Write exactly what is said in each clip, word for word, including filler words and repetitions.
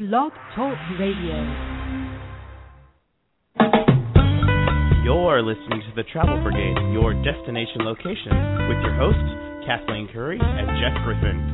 Blog Talk Radio. You're listening to the Travel Brigade, your destination location, with your hosts, Kathleen Curry and Jeff Griffin.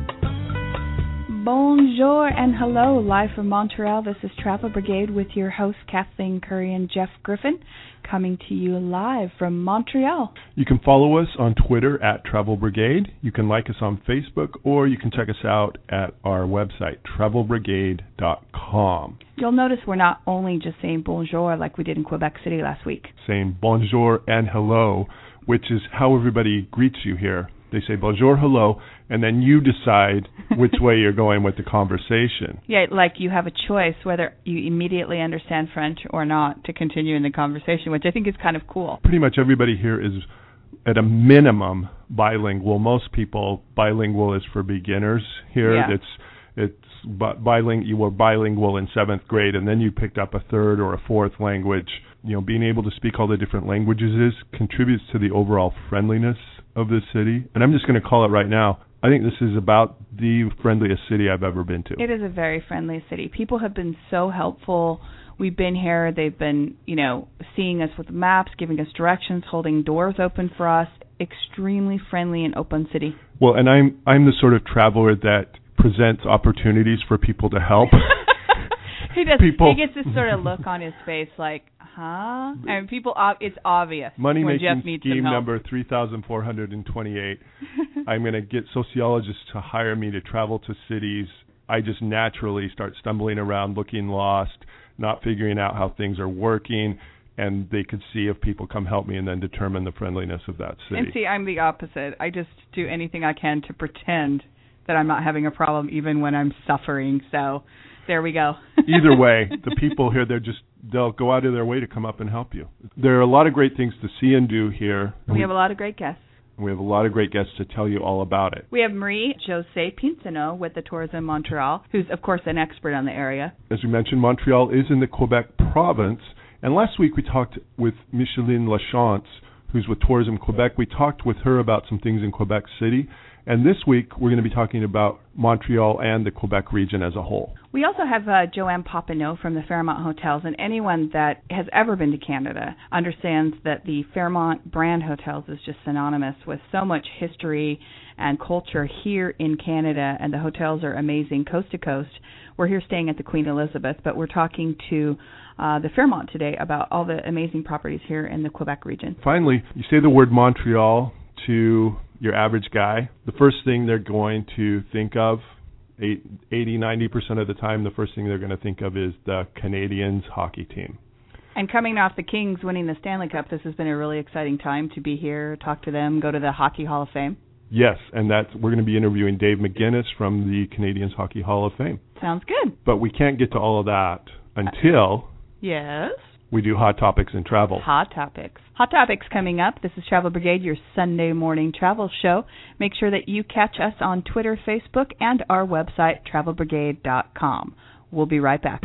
Bonjour and hello, live from Montreal. This is Travel Brigade with your hosts, Kathleen Curry and Jeff Griffin, coming to you live from Montreal. You can follow us on Twitter at Travel Brigade. You can like us on Facebook, or you can check us out at our website, travel brigade dot com. You'll notice we're not only just saying bonjour like we did in Quebec City last week. Saying bonjour and hello, which is how everybody greets you here. They say bonjour, hello, and then you decide which way you're going with the conversation. Yeah, like you have a choice whether you immediately understand French or not to continue in the conversation, which I think is kind of cool. Pretty much everybody here is, at a minimum, bilingual. Most people, bilingual is for beginners here. Yeah. It's it's bilingual. You were bilingual in seventh grade, and then you picked up a third or a fourth language. You know, being able to speak all the different languages is contributes to the overall friendliness of this city. And I'm just going to call it right now, I think this is about the friendliest city I've ever been to. It is a very friendly city. People have been so helpful. We've been here. They've been, you know, seeing us with maps, giving us directions, holding doors open for us. Extremely friendly and open city. Well, and I'm I'm the sort of traveler that presents opportunities for people to help. He does. People. He gets this sort of look on his face like, huh? And people, it's obvious Money when making Jeff needs scheme some help. number three thousand four hundred twenty-eight. I'm going to get sociologists to hire me to travel to cities. I just naturally start stumbling around, looking lost, not figuring out how things are working, and they could see if people come help me and then determine the friendliness of that city. And see, I'm the opposite. I just do anything I can to pretend that I'm not having a problem even when I'm suffering. So there we go. Either way, the people here, they're just, they'll go out of their way to come up and help you. There are a lot of great things to see and do here. We have a lot of great guests. And we have a lot of great guests to tell you all about it. We have Marie-Josée Pinsonneau with the Tourism Montreal, who's, of course, an expert on the area. As we mentioned, Montreal is in the Quebec province. And last week we talked with Micheline Lachance, who's with Tourism Quebec. We talked with her about some things in Quebec City. And this week, we're going to be talking about Montreal and the Quebec region as a whole. We also have uh, Joanne Papineau from the Fairmont Hotels, and anyone that has ever been to Canada understands that the Fairmont brand hotels is just synonymous with so much history and culture here in Canada, and the hotels are amazing coast to coast. We're here staying at the Queen Elizabeth, but we're talking to uh, the Fairmont today about all the amazing properties here in the Quebec region. Finally, you say the word Montreal to your average guy, the first thing they're going to think of, eighty, ninety percent of the time, the first thing they're going to think of is the Canadiens hockey team. And coming off the Kings winning the Stanley Cup, this has been a really exciting time to be here, talk to them, go to the Hockey Hall of Fame. Yes, and that's we're going to be interviewing Dave McGuinness from the Canadiens Hockey Hall of Fame. Sounds good. But we can't get to all of that until... Uh, yes? We do Hot Topics and Travel. Hot Topics. Hot Topics coming up. This is Travel Brigade, your Sunday morning travel show. Make sure that you catch us on Twitter, Facebook, and our website, travel brigade dot com. We'll be right back.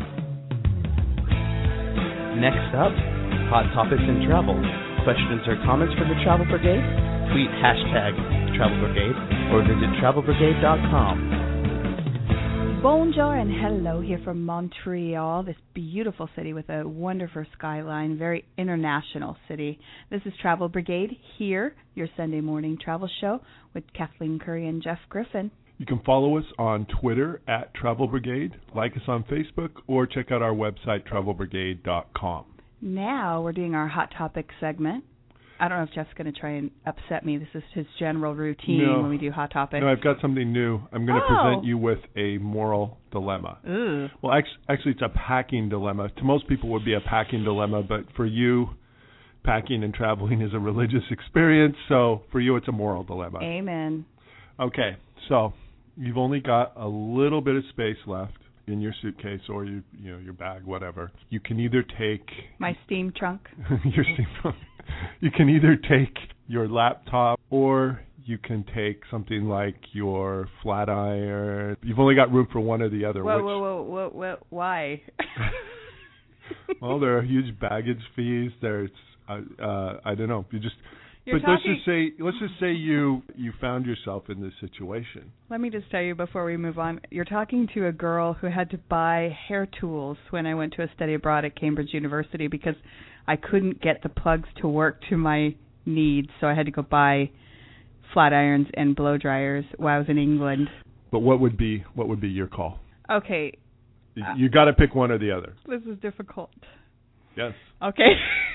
Next up, Hot Topics and Travel. Questions or comments for the Travel Brigade? Tweet hashtag Travel Brigade or visit travel brigade dot com. Bonjour and hello here from Montreal, this beautiful city with a wonderful skyline, very international city. This is Travel Brigade here, your Sunday morning travel show with Kathleen Curry and Jeff Griffin. You can follow us on Twitter at Travel Brigade, like us on Facebook, or check out our website, travel brigade dot com. Now we're doing our Hot Topic segment. I don't know if Jeff's going to try and upset me. This is his general routine no. when we do Hot Topics. No, I've got something new. I'm going to oh. present you with a moral dilemma. Ooh. Well, actually, it's a packing dilemma. To most people, it would be a packing dilemma, but for you, packing and traveling is a religious experience, so for you, it's a moral dilemma. Amen. Okay, so you've only got a little bit of space left in your suitcase or you, you know, your bag, whatever. You can either take my steam trunk. your steam trunk. You can either take your laptop or you can take something like your flat iron. You've only got room for one or the other. Whoa, which, whoa, whoa, whoa, whoa, why? Well, there are huge baggage fees. There's, uh, uh, I don't know. You just You're but let's talking, just say let's just say you you found yourself in this situation. Let me just tell you before we move on. You're talking to a girl who had to buy hair tools when I went to a study abroad at Cambridge University because I couldn't get the plugs to work to my needs, so I had to go buy flat irons and blow dryers while I was in England. But what would be what would be your call? Okay. You, you got to pick one or the other. This is difficult. Yes. Okay.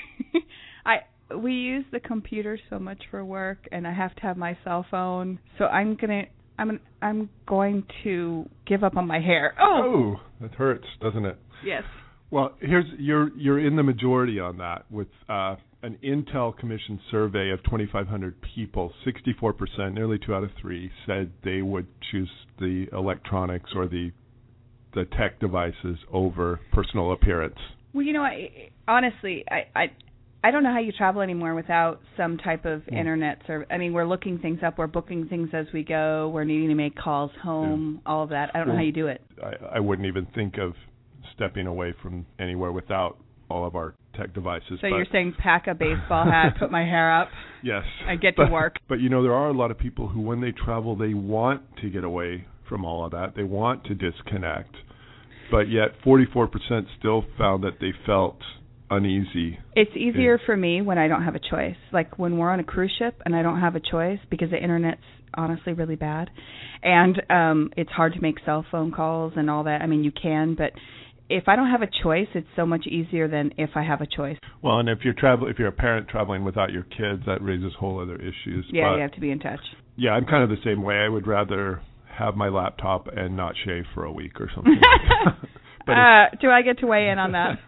I we use the computer so much for work, and I have to have my cell phone. So I'm gonna I'm I'm going to give up on my hair. Oh, oh that hurts, doesn't it? Yes. Well, here's you're you're in the majority on that with uh, an Intel commissioned survey of twenty-five hundred people. sixty-four percent, nearly two out of three, said they would choose the electronics or the the tech devices over personal appearance. Well, you know, I, honestly, I, I I don't know how you travel anymore without some type of mm. internet service. I mean, we're looking things up, we're booking things as we go, we're needing to make calls home, yeah. all of that. I don't well, know how you do it. I, I wouldn't even think of stepping away from anywhere without all of our tech devices. So you're saying pack a baseball hat, put my hair up, yes, and get but, to work. But, you know, there are a lot of people who, when they travel, they want to get away from all of that. They want to disconnect. But yet forty-four percent still found that they felt uneasy. It's easier in, for me when I don't have a choice. Like when we're on a cruise ship and I don't have a choice because the internet's honestly really bad. And um, it's hard to make cell phone calls and all that. I mean, you can, but if I don't have a choice, it's so much easier than if I have a choice. Well, and if you're travel, if you're a parent traveling without your kids, that raises whole other issues. Yeah, but, you have to be in touch. Yeah, I'm kind of the same way. I would rather have my laptop and not shave for a week or something. but uh, do I get to weigh in on that?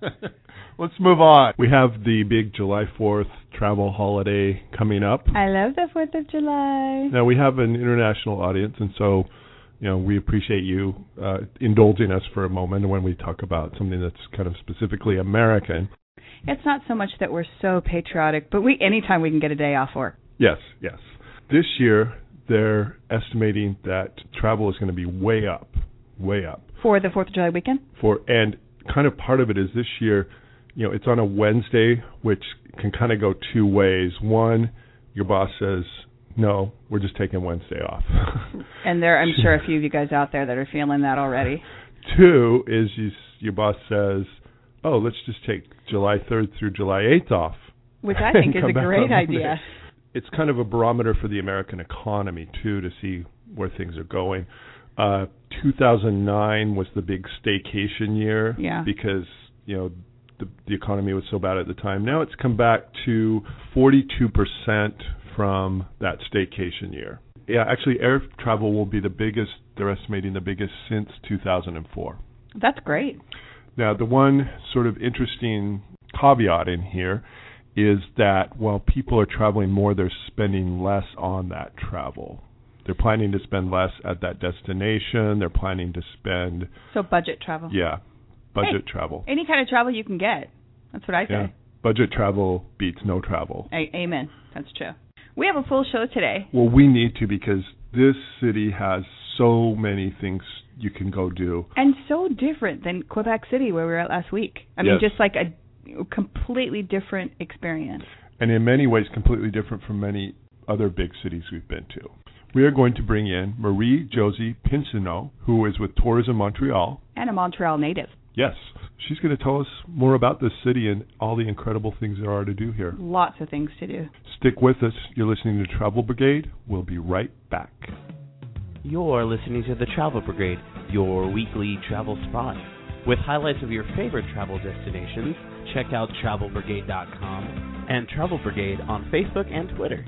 Let's move on. We have the big July fourth travel holiday coming up. I love the fourth of July. Now, we have an international audience, and so, you know, we appreciate you uh, indulging us for a moment when we talk about something that's kind of specifically American. It's not so much that we're so patriotic, but we anytime we can get a day off work. Yes, yes. This year, they're estimating that travel is going to be way up, way up. For the fourth of July weekend? For and kind of part of it is this year, you know, it's on a Wednesday, which can kind of go two ways. One, your boss says, no, we're just taking Wednesday off. And there, I'm sure a few of you guys out there that are feeling that already. Two is you, your boss says, oh, let's just take July third through July eighth off. Which I think is a great idea. It's kind of a barometer for the American economy, too, to see where things are going. Uh, two thousand nine was the big staycation year yeah. because, you know, the, the economy was so bad at the time. Now it's come back to forty-two percent from that staycation year. Yeah, actually, air travel will be the biggest, they're estimating the biggest since two thousand four. That's great. Now, the one sort of interesting caveat in here is that while people are traveling more, they're spending less on that travel. They're planning to spend less at that destination. They're planning to spend... So budget travel. Yeah, budget hey, travel. Any kind of travel you can get. That's what I say. Yeah. Budget travel beats no travel. A- amen. That's true. We have a full show today. Well, we need to because this city has so many things you can go do. And so different than Quebec City where we were at last week. I mean, yes. just like a completely different experience. And in many ways, completely different from many other big cities we've been to. We are going to bring in Marie-Josée Pinsonneau, who is with Tourism Montreal. And a Montreal native. Yes. She's going to tell us more about this city and all the incredible things there are to do here. Lots of things to do. Stick with us. You're listening to Travel Brigade. We'll be right back. You're listening to the Travel Brigade, your weekly travel spot. With highlights of your favorite travel destinations, check out travel brigade dot com and Travel Brigade on Facebook and Twitter.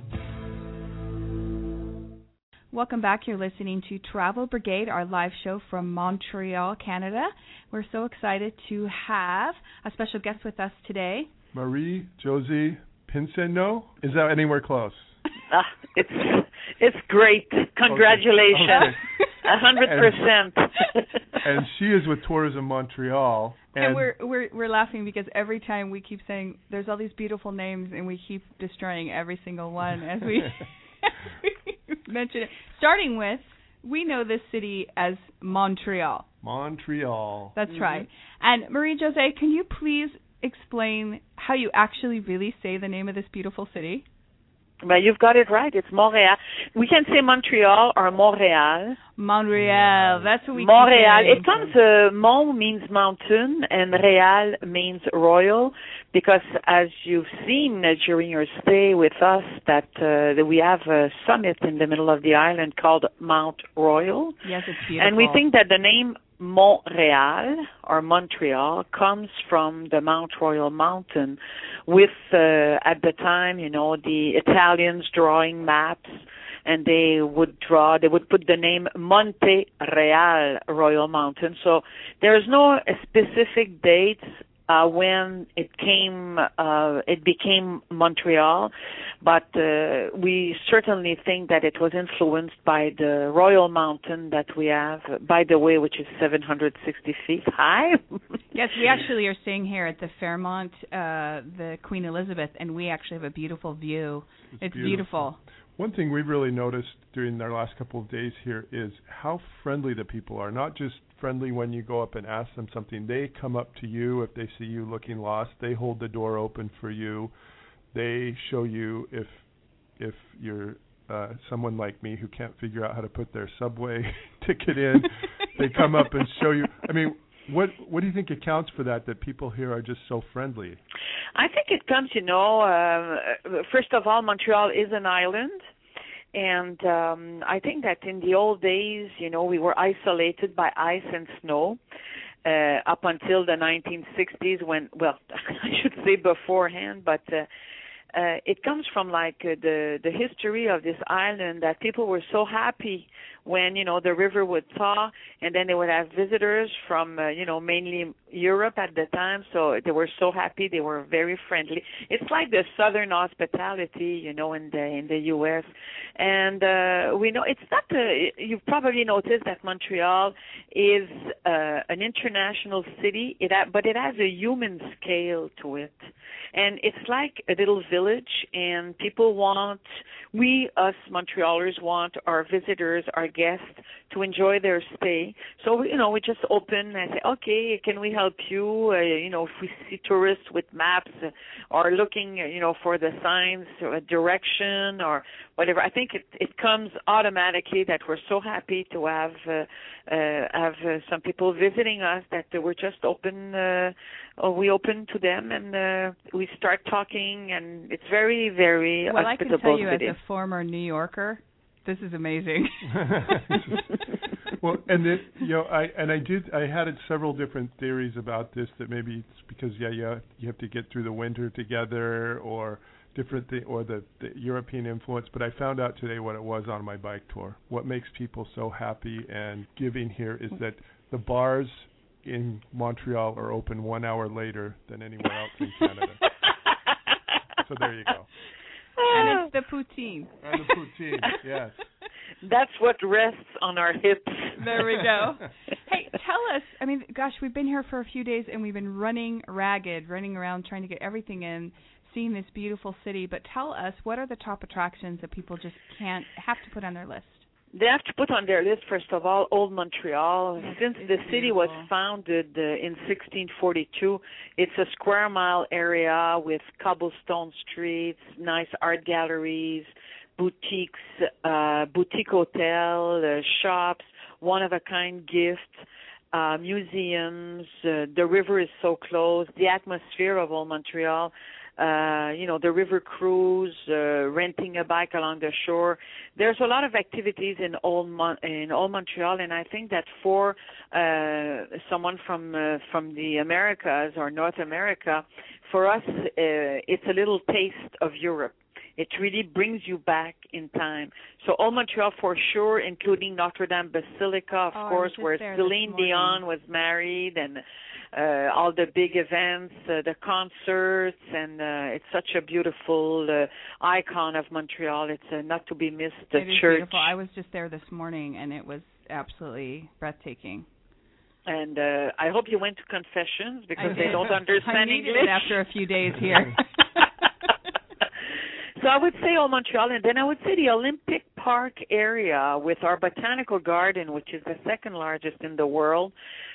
Welcome back. You're listening to Travel Brigade, our live show from Montreal, Canada. We're so excited to have a special guest with us today. Marie-Josée Pinsonneau? Is that anywhere close? Uh, it's it's great. Congratulations. A hundred percent. And she is with Tourism Montreal. And, and we're we're we're laughing because every time we keep saying there's all these beautiful names and we keep destroying every single one as we, as we mention it. Starting with, we know this city as Montreal. Montreal. That's mm-hmm. right. And Marie-Josée, can you please explain how you actually really say the name of this beautiful city? But you've got it right. It's Montréal. We can say Montreal or Montréal. Montreal. That's what we. Montréal. It comes. Uh, Mont means mountain, and Real means royal, because as you've seen uh, during your stay with us, that uh, we have a summit in the middle of the island called Mount Royal. Yes, it's beautiful. And we think that the name Montréal or Montreal comes from the Mount Royal mountain, with uh, at the time, you know, the Italians drawing maps, and they would draw, they would put the name Monte Real, Royal Mountain. So there's no specific dates uh, when it came, uh, it became Montreal, but uh, we certainly think that it was influenced by the Royal Mountain that we have, by the way, which is seven hundred sixty feet high. Yes, we actually are staying here at the Fairmont, uh, the Queen Elizabeth, and we actually have a beautiful view. It's, it's beautiful. beautiful. One thing we've really noticed during our last couple of days here is how friendly the people are. Not just friendly when you go up and ask them something. They come up to you if they see you looking lost. They hold the door open for you. They show you if if you're uh, someone like me who can't figure out how to put their subway ticket in. They come up and show you. I mean, what what do you think accounts for that, that people here are just so friendly? I think it comes, you know, uh, first of all, Montreal is an island. And um, I think that in the old days, you know, we were isolated by ice and snow uh, up until the nineteen sixties when, well, I should say beforehand, but uh, uh, it comes from like uh, the, the history of this island, that people were so happy when, you know, the river would thaw, and then they would have visitors from, uh, you know, mainly Europe at the time, so they were so happy. They were very friendly. It's like the southern hospitality, you know, in the in the U S And uh, we know it's not, uh, you've probably noticed that Montreal is uh, an international city, it ha- but it has a human scale to it. And it's like a little village, and people want, we, us Montrealers, want our visitors, our guests, to enjoy their stay. So, you know, we just open and say, okay, can we help you? Uh, you know, if we see tourists with maps uh, or looking, uh, you know, for the signs, or direction or whatever, I think it, it comes automatically that we're so happy to have uh, uh, have uh, some people visiting us, that uh, we're just open, uh, or we open to them, and uh, we start talking, and it's very, very well, hospitable I can tell you city. As a former New Yorker, this is amazing. Well, and it, you know, I and I did. I had several different theories about this. That maybe it's because yeah, yeah, you have to get through the winter together, or different thing, or the, the European influence. But I found out today what it was on my bike tour. What makes people so happy and giving here is that the bars in Montreal are open one hour later than anywhere else in Canada. So there you go. And it's the poutine. And the poutine, yes. That's what rests on our hips. There we go. Hey, tell us, I mean, gosh, we've been here for a few days, and we've been running ragged, running around trying to get everything in, seeing this beautiful city. But tell us, what are the top attractions that people just can't, have to put on their list? They have to put on their list, first of all, Old Montreal. Since the city was founded uh, in sixteen forty-two, it's a square mile area with cobblestone streets, nice art galleries, boutiques, uh, boutique hotel, uh, shops, one-of-a-kind gifts, uh, museums. Uh, the river is so close. The atmosphere of Old Montreal, Uh, you know, the river cruise, uh, renting a bike along the shore. There's a lot of activities in Old Mon- in Old Montreal, and I think that for uh, someone from uh, from the Americas or North America, for us, uh, it's a little taste of Europe. It really brings you back in time. So Old Montreal for sure, including Notre Dame Basilica, of oh, course, where Celine Dion was married, and uh, all the big events, uh, the concerts, and uh, it's such a beautiful uh, icon of Montreal. It's uh, not to be missed. The it is church. Beautiful. I was just there this morning, and it was absolutely breathtaking. And uh, I hope you went to confessions, because I they did. don't understand I needed English. it after a few days here. So I would say Old Montreal, and then I would say the Olympic Park area with our botanical garden, which is the second largest in the world.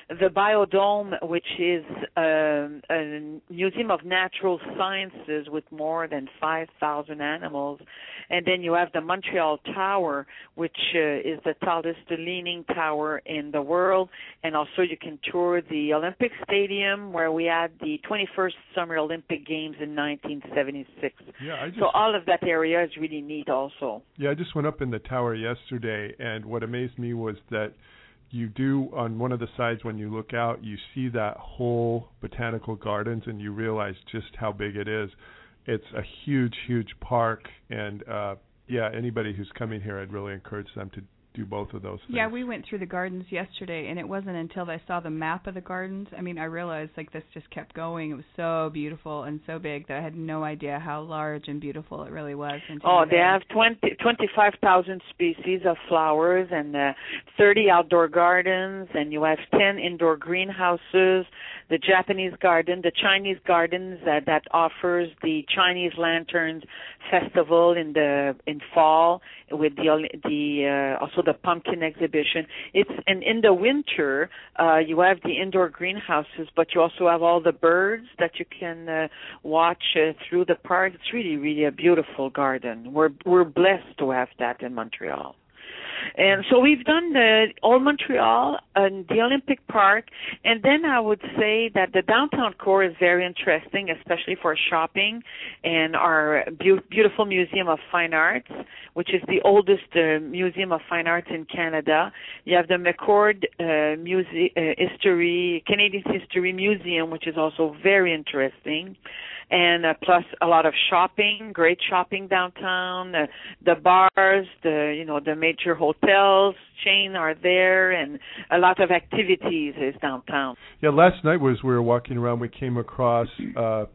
the Biodome, which is um, a museum of natural sciences with more than five thousand animals. And then you have the Montreal Tower, which uh, is the tallest leaning tower in the world. And also you can tour the Olympic Stadium, where we had the twenty-first Summer Olympic Games in nineteen seventy-six. Yeah, I just, so all of that area is really neat also. Yeah, I just went up in the tower yesterday, and what amazed me was that you do, on one of the sides when you look out, you see that whole botanical gardens, and you realize just how big it is. It's a huge, huge park, and uh, yeah, anybody who's coming here, I'd really encourage them to do both of those things. Yeah, we went through the gardens yesterday, and it wasn't until I saw the map of the gardens, I mean, I realized, like, this just kept going. It was so beautiful and so big that I had no idea how large and beautiful it really was. Oh, they have twenty, twenty-five thousand species of flowers and uh, thirty outdoor gardens, and you have ten indoor greenhouses, the Japanese garden, the Chinese gardens uh, that offers the Chinese Lanterns Festival in the in fall with the the uh, also the pumpkin exhibition. It's and in the winter uh, you have the indoor greenhouses, but you also have all the birds that you can uh, watch uh, through the park. It's really really a beautiful garden. We're we're blessed to have that in Montreal. And so we've done the Old Montreal and the Olympic Park, and then I would say that the downtown core is very interesting, especially for shopping, and our be- beautiful Museum of Fine Arts, which is the oldest uh, Museum of Fine Arts in Canada. You have the McCord uh, Muse- uh, History, Canadian History Museum, which is also very interesting. And uh, plus a lot of shopping, great shopping downtown. Uh, the bars, the you know the major hotels chain are there, and a lot of activities is downtown. Yeah, last night was we were walking around, we came across uh,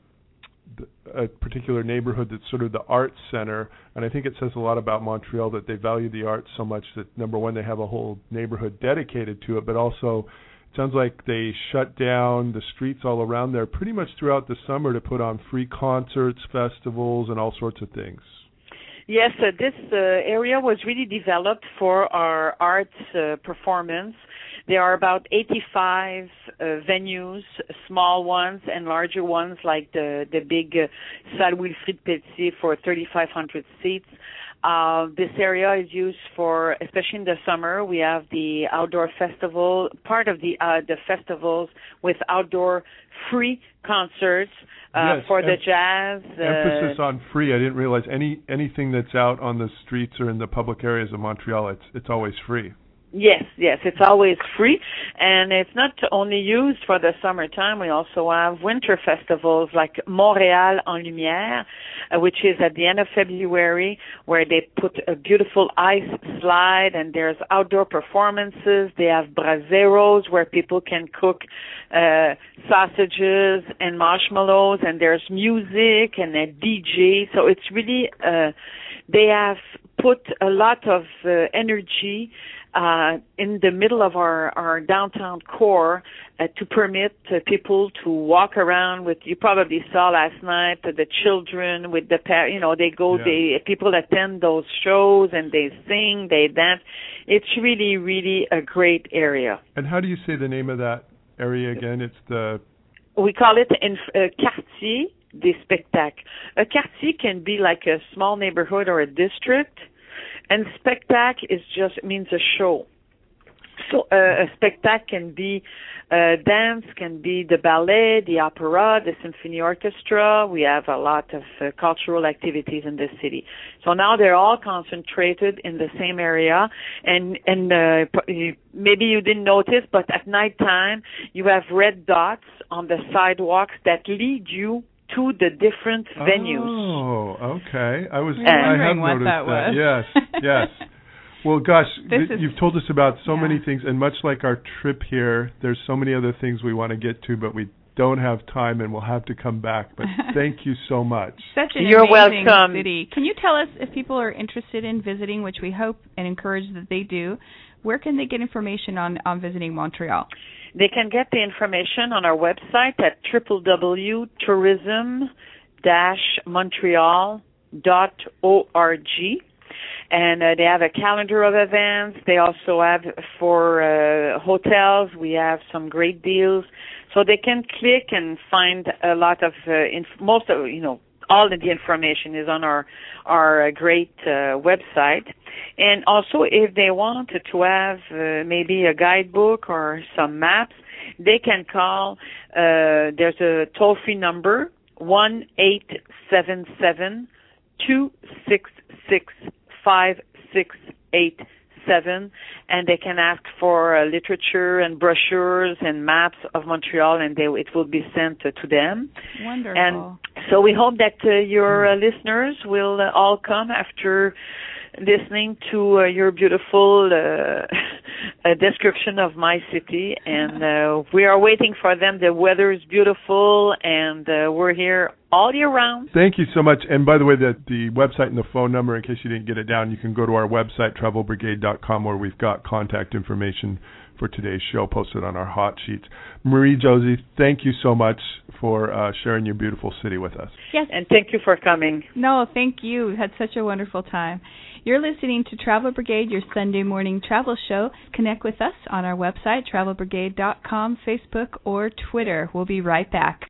a particular neighborhood that's sort of the arts center, and I think it says a lot about Montreal that they value the arts so much that number one they have a whole neighborhood dedicated to it, but also sounds like they shut down the streets all around there pretty much throughout the summer to put on free concerts, festivals, and all sorts of things. Yes, uh, this uh, area was really developed for our arts uh, performance. There are about eighty-five uh, venues, small ones and larger ones, like the, the big uh, Salle Wilfrid Pelletier for thirty-five hundred seats. Uh, this area is used for, especially in the summer, we have the outdoor festival, part of the uh, the festivals with outdoor free concerts uh, yes, for the em- jazz. Uh, emphasis on free. I didn't realize any anything that's out on the streets or in the public areas of Montreal, it's it's always free. Yes, yes, it's always free, and it's not only used for the summertime. We also have winter festivals like Montréal en Lumière, uh, which is at the end of February, where they put a beautiful ice slide, and there's outdoor performances. They have braseros where people can cook uh, sausages and marshmallows, and there's music and a D J. So it's really, uh, they have put a lot of uh, energy Uh, in the middle of our, our downtown core uh, to permit uh, people to walk around with, you probably saw last night, uh, the children with the, par- you know, they go, yeah. they people attend those shows and they sing, they dance. It's really, really a great area. And how do you say the name of that area again? It's the... We call it in uh, Quartier des Spectacles. A quartier can be like a small neighborhood or a district. And spectacle is just means a show. So uh, a spectacle can be uh, dance, can be the ballet, the opera, the symphony orchestra. We have a lot of uh, cultural activities in this city. So now they're all concentrated in the same area. And and uh, maybe you didn't notice, but at nighttime you have red dots on the sidewalks that lead you to the different venues. Oh, okay. I was. Uh, I have what noticed that. that. Was. Yes, yes. Well, gosh, th- is, you've told us about so yeah. many things, and much like our trip here, there's so many other things we want to get to, but we don't have time, and we'll have to come back. But thank you so much. Such an You're amazing welcome. city. Can you tell us if people are interested in visiting, which we hope and encourage that they do? Where can they get information on, on visiting Montreal? They can get the information on our website at w w w dot tourism dash montreal dot org. And uh, they have a calendar of events. They also have for uh, hotels, we have some great deals. So they can click and find a lot of, uh, inf- most of, you know, all of the information is on our our uh, great uh, website. And also, if they want to have uh, maybe a guidebook or some maps, they can call. Uh, there's a toll-free number, one eight seven seven, two six six, five six eight seven, and they can ask for uh, literature and brochures and maps of Montreal, and they, it will be sent uh, to them. Wonderful. And so we hope that uh, your uh, listeners will uh, all come after listening to uh, your beautiful uh, uh, description of my city, and uh, we are waiting for them. The weather is beautiful, and uh, we're here all year round. Thank you so much. And by the way, the, the website and the phone number, in case you didn't get it down, you can go to our website, travel brigade dot com, where we've got contact information for today's show posted on our hot sheets. Marie-Josée, thank you so much for uh, sharing your beautiful city with us. Yes. And thank you for coming. No, thank you. We had such a wonderful time. You're listening to Travel Brigade, your Sunday morning travel show. Connect with us on our website, travel brigade dot com, Facebook, or Twitter. We'll be right back.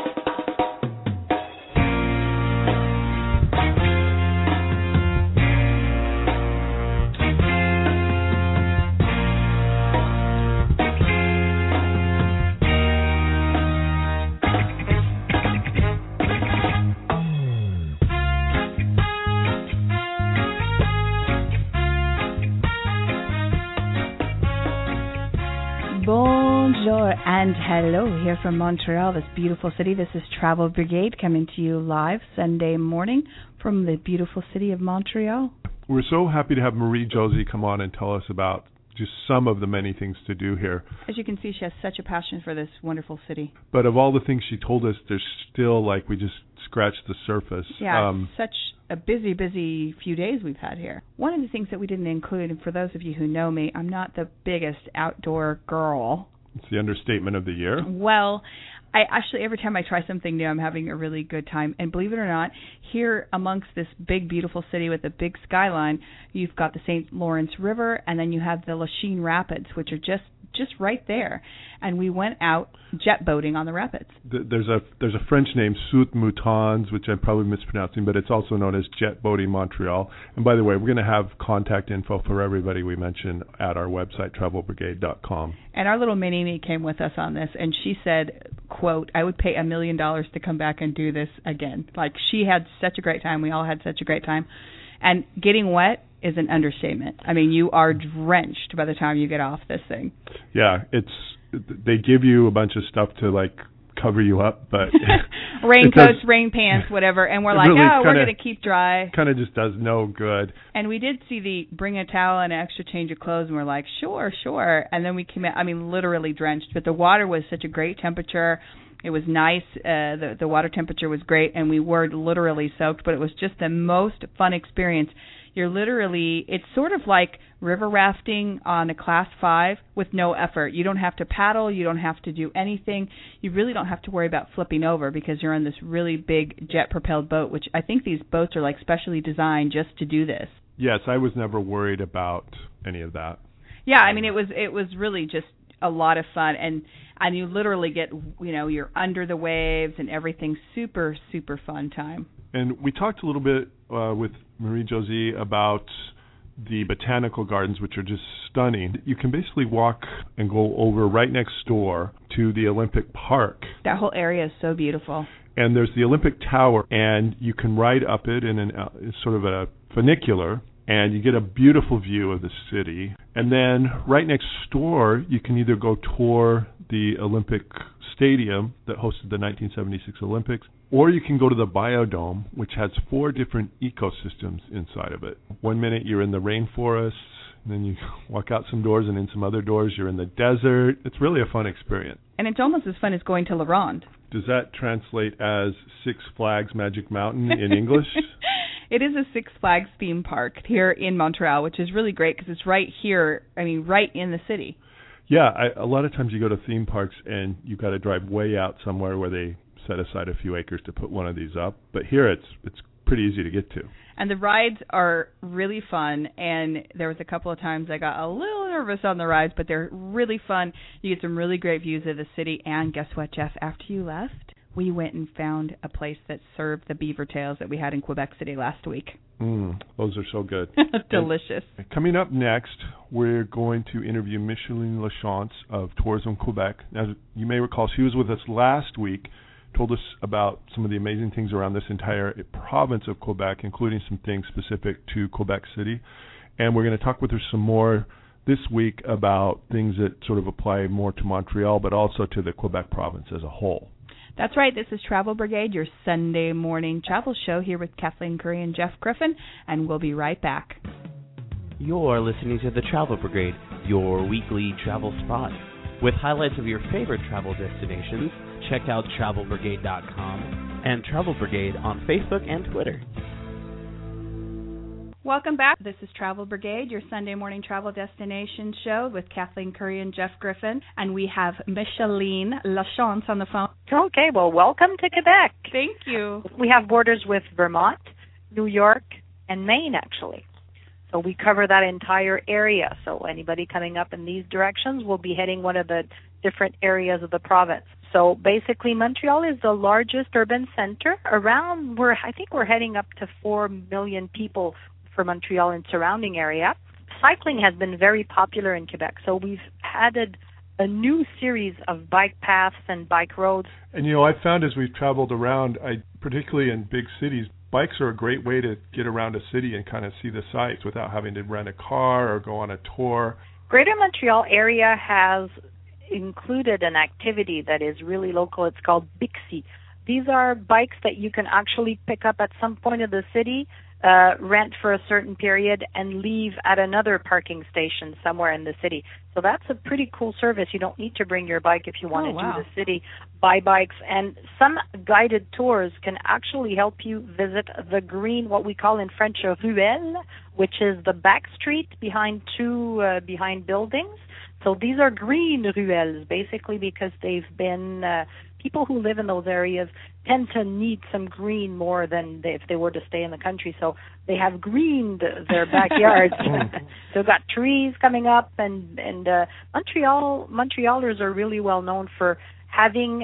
Bonjour and hello here from Montreal, this beautiful city. This is Travel Brigade coming to you live Sunday morning from the beautiful city of Montreal. We're so happy to have Marie-Josée come on and tell us about just some of the many things to do here. As you can see, she has such a passion for this wonderful city. But of all the things she told us, there's still, like, we just scratched the surface. Yeah, um, such a busy, busy few days we've had here. One of the things that we didn't include, and for those of you who know me, I'm not the biggest outdoor girl. It's the understatement of the year. Well, I actually, every time I try something new, I'm having a really good time. And believe it or not, here amongst this big, beautiful city with a big skyline, you've got the Saint Lawrence River, and then you have the Lachine Rapids, which are just just right there. And we went out jet boating on the rapids. There's a there's a French name, Soutes Moutons, which I'm probably mispronouncing, but it's also known as Jet Boating Montreal. And by the way, we're going to have contact info for everybody we mentioned at our website, travel brigade dot com. And our little mini-me came with us on this, and she said, quote, I would pay a million dollars to come back and do this again. Like, she had such a great time. We all had such a great time. And getting wet is an understatement. I mean, you are drenched by the time you get off this thing. Yeah, it's they give you a bunch of stuff to, like, cover you up, but raincoats, rain pants, whatever, and we're like, really oh, kinda, we're going to keep dry. Kind of just does no good. And we did see the bring a towel and an extra change of clothes, and we're like, sure, sure. And then we came out, I mean, literally drenched, but the water was such a great temperature. It was nice. Uh, the, the water temperature was great, and we were literally soaked, but it was just the most fun experience. You're literally, it's sort of like river rafting on a class five with no effort. You don't have to paddle. You don't have to do anything. You really don't have to worry about flipping over because you're on this really big jet-propelled boat, which I think these boats are like specially designed just to do this. Yes, I was never worried about any of that. Yeah, I mean, it was it was really just a lot of fun, and and you literally get, you know, you're under the waves and everything. Super, super fun time. And we talked a little bit uh, with Marie-Josée about the botanical gardens, which are just stunning. You can basically walk and go over right next door to the Olympic Park. That whole area is so beautiful. And there's the Olympic Tower, and you can ride up it in an uh, sort of a funicular, and you get a beautiful view of the city. And then right next door, you can either go tour the Olympic Stadium that hosted the nineteen seventy-six Olympics, or you can go to the Biodome, which has four different ecosystems inside of it. One minute you're in the rainforest, and then you walk out some doors, and in some other doors you're in the desert. It's really a fun experience. And it's almost as fun as going to La Ronde. Does that translate as Six Flags Magic Mountain in English? It is a Six Flags theme park here in Montreal, which is really great because it's right here, I mean, right in the city. Yeah, I, a lot of times you go to theme parks and you've got to drive way out somewhere where they set aside a few acres to put one of these up. But here it's it's pretty easy to get to. And the rides are really fun, and there was a couple of times I got a little nervous on the rides, but they're really fun. You get some really great views of the city, and guess what, Jeff? After you left, we went and found a place that served the beaver tails that we had in Quebec City last week. Mm, those are so good. Delicious. And coming up next, we're going to interview Micheline Lachance of Tourism Quebec. As you may recall, she was with us last week, told us about some of the amazing things around this entire province of Quebec, including some things specific to Quebec City. And we're going to talk with her some more this week about things that sort of apply more to Montreal, but also to the Quebec province as a whole. That's right. This is Travel Brigade, your Sunday morning travel show here with Kathleen Curry and Jeff Griffin, and we'll be right back. You're listening to the Travel Brigade, your weekly travel spot. With highlights of your favorite travel destinations, check out travel brigade dot com and Travel Brigade on Facebook and Twitter. Welcome back. This is Travel Brigade, your Sunday morning travel destination show with Kathleen Curry and Jeff Griffin. And we have Micheline Lachance on the phone. Okay, well, welcome to Quebec. Thank you. We have borders with Vermont, New York, and Maine, actually. So we cover that entire area. So anybody coming up in these directions will be heading one of the different areas of the province. So basically, Montreal is the largest urban center. Around, we're I think we're heading up to four million people for Montreal and surrounding area. Cycling has been very popular in Quebec, so we've added a new series of bike paths and bike roads. And, you know, I've found as we've traveled around, I particularly in big cities, bikes are a great way to get around a city and kind of see the sights without having to rent a car or go on a tour. Greater Montreal area has included an activity that is really local. It's called Bixi. These are bikes that you can actually pick up at some point of the city, uh, rent for a certain period, and leave at another parking station somewhere in the city. So that's a pretty cool service. You don't need to bring your bike if you want oh, to wow. do the city, buy bikes. And some guided tours can actually help you visit the green, what we call in French a ruelle, which is the back street behind two uh, behind buildings. So these are green ruelles, basically because they've been, uh, people who live in those areas tend to need some green more than they, if they were to stay in the country. So they have greened their backyards. They've got trees coming up, and, and uh, Montreal, Montrealers are really well known for having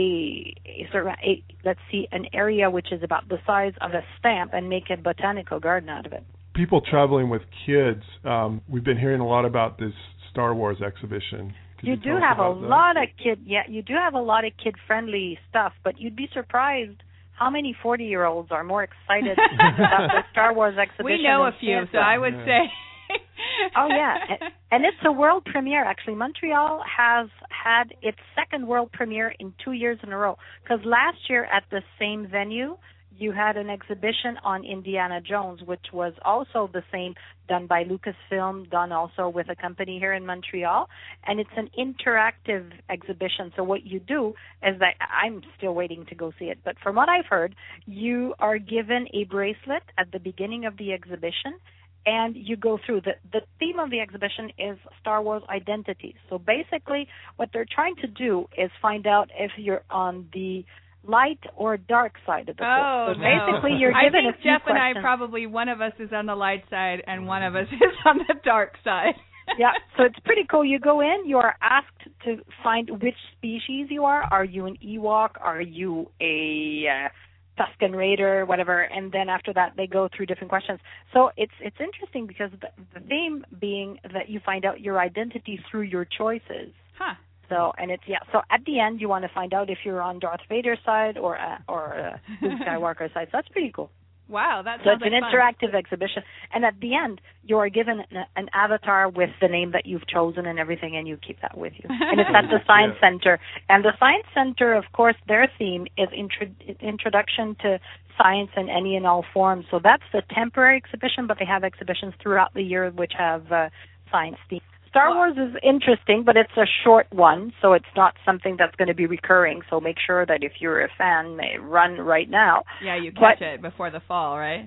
a, a sort of, a, let's see, an area which is about the size of a stamp and make a botanical garden out of it. People traveling with kids, um, we've been hearing a lot about this Star Wars exhibition. Could you, you do have a that? lot of kid, yeah, you do have a lot of kid-friendly stuff, but you'd be surprised how many forty-year-olds are more excited about the Star Wars exhibition. We know a few, so I would yeah. say. Oh yeah, and it's a world premiere. Actually, Montreal has had its second world premiere in two years in a row. Because last year at the same venue, you had an exhibition on Indiana Jones, which was also the same, done by Lucasfilm, done also with a company here in Montreal. And it's an interactive exhibition. So what you do is that, I'm still waiting to go see it, but from what I've heard, you are given a bracelet at the beginning of the exhibition, and you go through. The, the theme of the exhibition is Star Wars identity. So basically what they're trying to do is find out if you're on the light or dark side of the oh, force. So no. basically you're I given think a few Jeff questions. and I probably, one of us is on the light side and one of us is on the dark side. Yeah, so it's pretty cool. You go in, you are asked to find which species you are. Are you an Ewok? Are you a uh, Tusken Raider, whatever? And then after that, they go through different questions. So it's it's interesting because the, the theme being that you find out your identity through your choices. Huh. So, and it's, yeah, so at the end, you want to find out if you're on Darth Vader's side or uh, or uh, Luke Skywalker's side. So that's pretty cool. Wow, that So sounds it's an like interactive exhibition. And at the end, you are given an, an avatar with the name that you've chosen and everything, and you keep that with you. And it's at the Science Yeah. Center. And the Science Center, of course, their theme is intro- introduction to science in any and all forms. So that's the temporary exhibition, but they have exhibitions throughout the year which have uh, science themes. Star Wars is interesting, but it's a short one, so it's not something that's going to be recurring. So make sure that if you're a fan, run right now. Yeah, you catch but, it before the fall, right?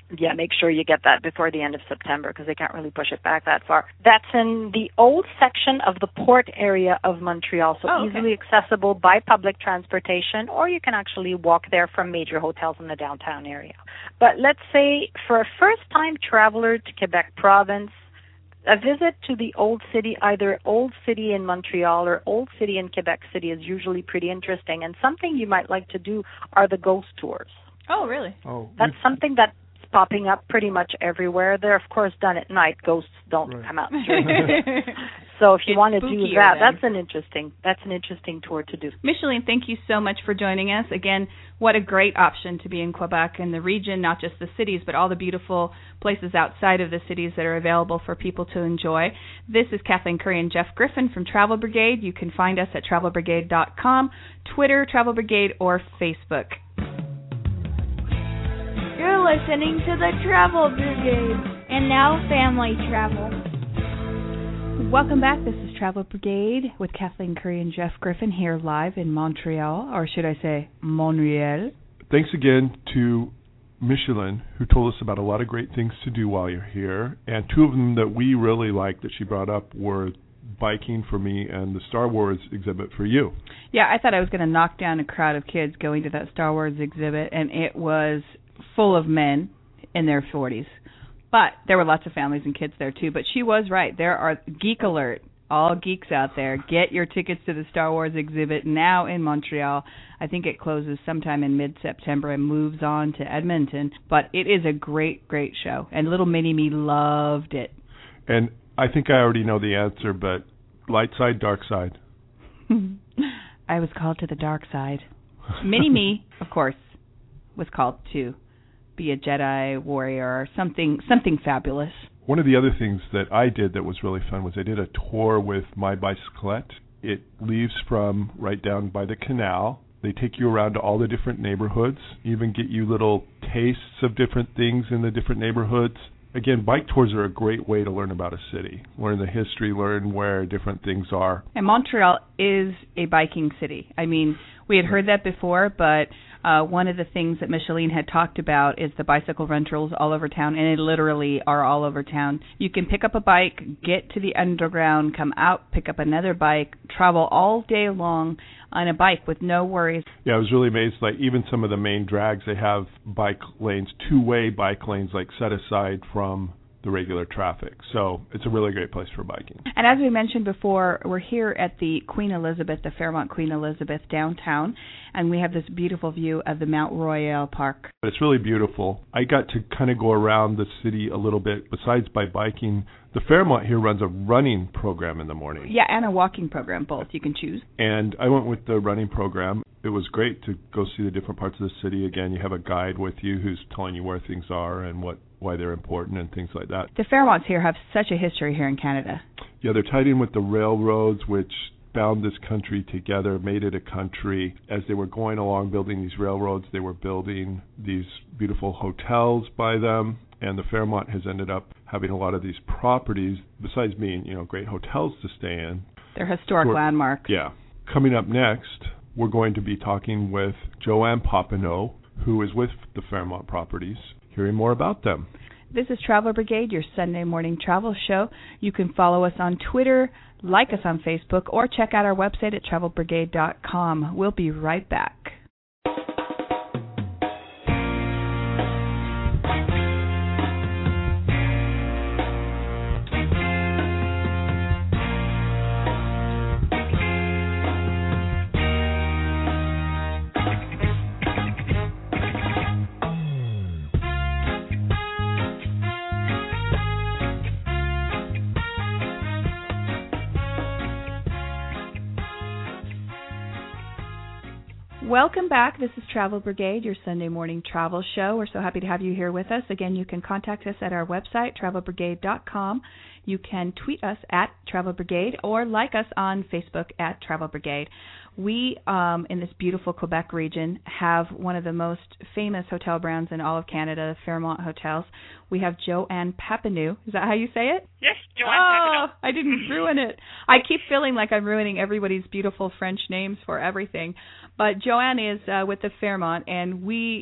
yeah, make sure you get that before the end of September because they can't really push it back that far. That's in the old section of the port area of Montreal, so oh, okay. easily accessible by public transportation, or you can actually walk there from major hotels in the downtown area. But let's say for a first-time traveler to Quebec province, a visit to the Old City, either Old City in Montreal or Old City in Quebec City, is usually pretty interesting. And something you might like to do are the ghost tours. Oh, really? Oh, That's something that's popping up pretty much everywhere. They're, of course, done at night. Ghosts don't right. come out during the day. So if you It's want to do that, then. that's an interesting that's an interesting tour to do. Micheline, thank you so much for joining us. Again, what a great option to be in Quebec and the region, not just the cities, but all the beautiful places outside of the cities that are available for people to enjoy. This is Kathleen Curry and Jeff Griffin from Travel Brigade. You can find us at travel brigade dot com, Twitter, Travel Brigade, or Facebook. You're listening to the Travel Brigade. And now family travel. Welcome back. This is Travel Brigade with Kathleen Curry and Jeff Griffin here live in Montreal, or should I say Montreal. Thanks again to Micheline, who told us about a lot of great things to do while you're here. And two of them that we really liked that she brought up were biking for me and the Star Wars exhibit for you. Yeah, I thought I was going to knock down a crowd of kids going to that Star Wars exhibit, and it was full of men in their forties. But there were lots of families and kids there, too. But she was right. There are Geek Alert, all geeks out there. Get your tickets to the Star Wars exhibit now in Montreal. I think it closes sometime in mid-September and moves on to Edmonton. But it is a great, great show. And little mini-me loved it. And I think I already know the answer, but light side, dark side. I was called to the dark side. Mini-me, of course, was called to be a Jedi warrior or something something fabulous. One of the other things that I did that was really fun was I did a tour with My Bicyclette. It leaves from right down by the canal. They take you around to all the different neighborhoods, even get you little tastes of different things in the different neighborhoods. Again, bike tours are a great way to learn about a city, learn the history, learn where different things are. And Montreal is a biking city. I mean, we had heard that before, but uh, one of the things that Micheline had talked about is the bicycle rentals all over town, and they literally are all over town. You can pick up a bike, get to the underground, come out, pick up another bike, travel all day long on a bike with no worries. Yeah, I was really amazed. Like even some of the main drags, they have bike lanes, two-way bike lanes, like set aside from the regular traffic. So it's a really great place for biking. And as we mentioned before, we're here at the Queen Elizabeth, the Fairmont Queen Elizabeth downtown, and we have this beautiful view of the Mount Royal Park. It's really beautiful. I got to kind of go around the city a little bit. Besides by biking, the Fairmont here runs a running program in the morning. Yeah, and a walking program, both. You can choose. And I went with the running program. It was great to go see the different parts of the city. Again, you have a guide with you who's telling you where things are and what why they're important and things like that. The Fairmonts here have such a history here in Canada. Yeah, they're tied in with the railroads, which bound this country together, made it a country. As they were going along building these railroads, they were building these beautiful hotels by them, and the Fairmont has ended up having a lot of these properties, besides being, you know, great hotels to stay in. They're historic We're, landmarks. Yeah. Coming up next, we're going to be talking with Joanne Papineau, who is with the Fairmont Properties, hearing more about them. This is Travel Brigade, your Sunday morning travel show. You can follow us on Twitter, like us on Facebook, or check out our website at travel brigade dot com. We'll be right back. Welcome back. This is Travel Brigade, your Sunday morning travel show. We're so happy to have you here with us. Again, you can contact us at our website, travel brigade dot com. You can tweet us at Travel Brigade or like us on Facebook at Travel Brigade. We, um, in this beautiful Quebec region, have one of the most famous hotel brands in all of Canada, Fairmont Hotels. We have Joanne Papineau. Is that how you say it? Yes, Joanne Oh, Papineau. I didn't ruin it. I keep feeling like I'm ruining everybody's beautiful French names for everything. But Joanne is uh, with the Fairmont, and we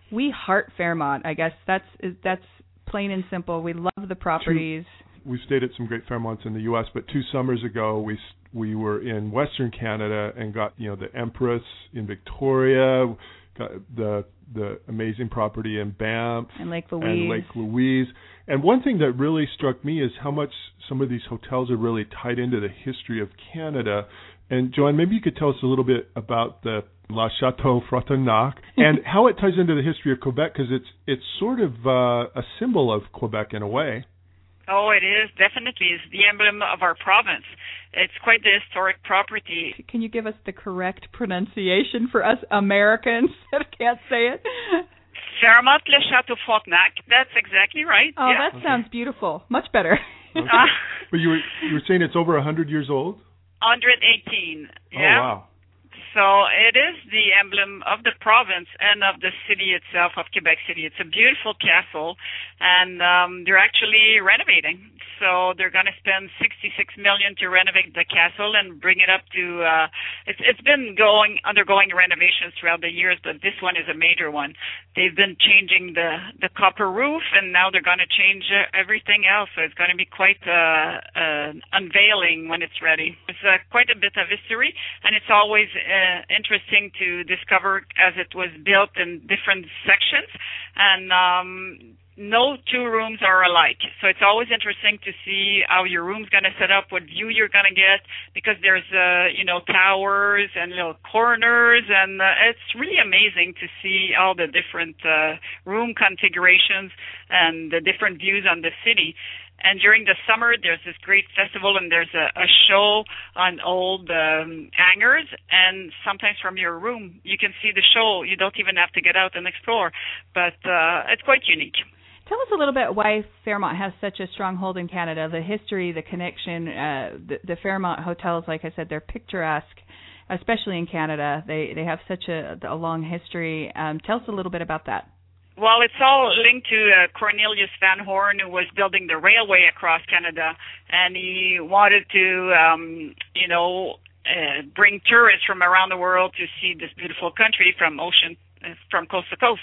We heart Fairmont. I guess that's that's plain and simple. We love the properties. Two, we've stayed at some great Fairmonts in the U S, but two summers ago we we were in Western Canada and got, you know, the Empress in Victoria, got the the amazing property in Banff and Lake Louise. And Lake Louise. And one thing that really struck me is how much some of these hotels are really tied into the history of Canada. And Joanne, maybe you could tell us a little bit about the La Chateau Frontenac and how it ties into the history of Quebec, because it's it's sort of uh, a symbol of Quebec in a way. Oh, it is. Definitely. It's the emblem of our province. It's quite the historic property. Can you give us the correct pronunciation for us Americans that can't say it? Fairmont Le Chateau Frontenac. That's exactly right. Oh, yeah. that okay. sounds beautiful. Much better. Okay. Uh, but you were you were saying it's over one hundred years old? one hundred eighteen. Oh, yeah. wow. So it is the emblem of the province and of the city itself, of Quebec City. It's a beautiful castle, and um, they're actually renovating. So they're going to spend sixty-six million dollars to renovate the castle and bring it up to. Uh, it's it's been going undergoing renovations throughout the years, but this one is a major one. They've been changing the the copper roof, and now they're going to change uh, everything else. So it's going to be quite uh, uh, unveiling when it's ready. It's uh, quite a bit of history, and it's always uh, interesting to discover as it was built in different sections, and um, no two rooms are alike. So it's always interesting to see how your room's going to set up, what view you're going to get, because there's, uh, you know, towers and little corners, and uh, it's really amazing to see all the different uh, room configurations and the different views on the city. And during the summer, there's this great festival, and there's a, a show on old um, hangars. And sometimes from your room, you can see the show. You don't even have to get out and explore. But uh, it's quite unique. Tell us a little bit why Fairmont has such a stronghold in Canada, the history, the connection. Uh, the, the Fairmont hotels, like I said, they're picturesque, especially in Canada. They they have such a, a long history. Um, tell us a little bit about that. Well, it's all linked to uh, Cornelius Van Horn, who was building the railway across Canada, and he wanted to, um, you know, uh, bring tourists from around the world to see this beautiful country from ocean, uh, from coast to coast.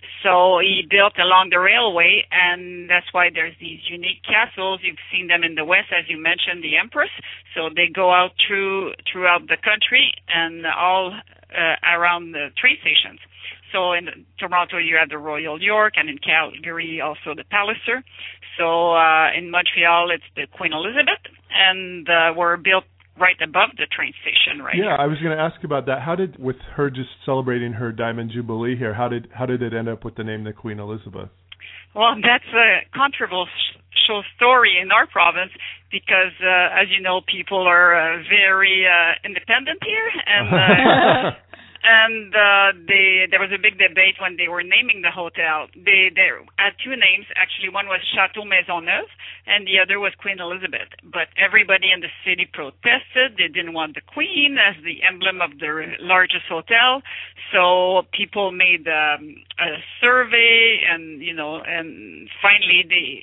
So he built along the railway, and that's why there's these unique castles. You've seen them in the West, as you mentioned, the Empress. So they go out through throughout the country and all uh, around the train stations. So in Toronto, you have the Royal York, and in Calgary, also the Palliser. So uh, in Montreal, it's the Queen Elizabeth, and uh, we're built right above the train station, right? Yeah, here. I was going to ask about that. How did, with her just celebrating her Diamond Jubilee here, how did how did it end up with the name the Queen Elizabeth? Well, that's a controversial story in our province because, uh, as you know, people are uh, very uh, independent here, and. Uh, And uh, they, there was a big debate when they were naming the hotel. They, they had two names. Actually, one was Chateau Maisonneuve, and the other was Queen Elizabeth. But everybody in the city protested. They didn't want the Queen as the emblem of the largest hotel. So people made um, a survey, and you know, and finally, they,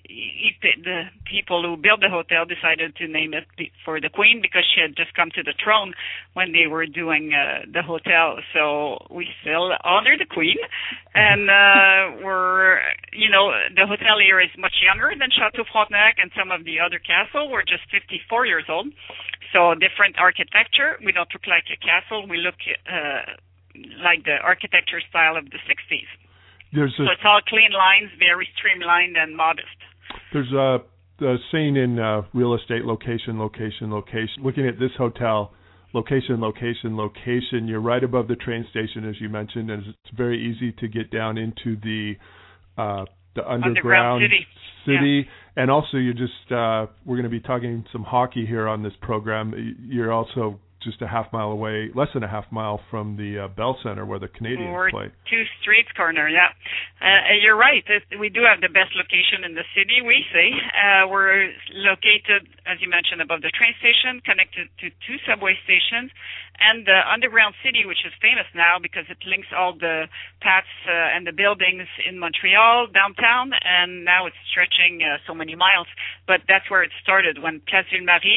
the people who built the hotel decided to name it for the Queen because she had just come to the throne when they were doing uh, the hotel. So we still honor the Queen, and uh, we're, you know, the hotel here is much younger than Chateau Frontenac and some of the other castles. We're just fifty-four years old, so different architecture. We don't look like a castle. We look uh, like the architecture style of the sixties. There's a, so it's all clean lines, very streamlined and modest. There's a, a saying in uh, real estate: location, location, location. Looking at this hotel. Location, location, location. You're right above the train station, as you mentioned, and it's very easy to get down into the uh, the underground, underground city. city. Yeah. And also, you're just uh, we're going to be talking some hockey here on this program. You're also just a half mile away, less than a half mile from the uh, Bell Center where the Canadiens We're play. Two streets corner, yeah. Uh, you're right. We do have the best location in the city, we say. Uh, we're located, as you mentioned, above the train station, connected to two subway stations, and the underground city, which is famous now because it links all the paths uh, and the buildings in Montreal, downtown, and now it's stretching uh, so many miles. But that's where it started, when Place Ville-Marie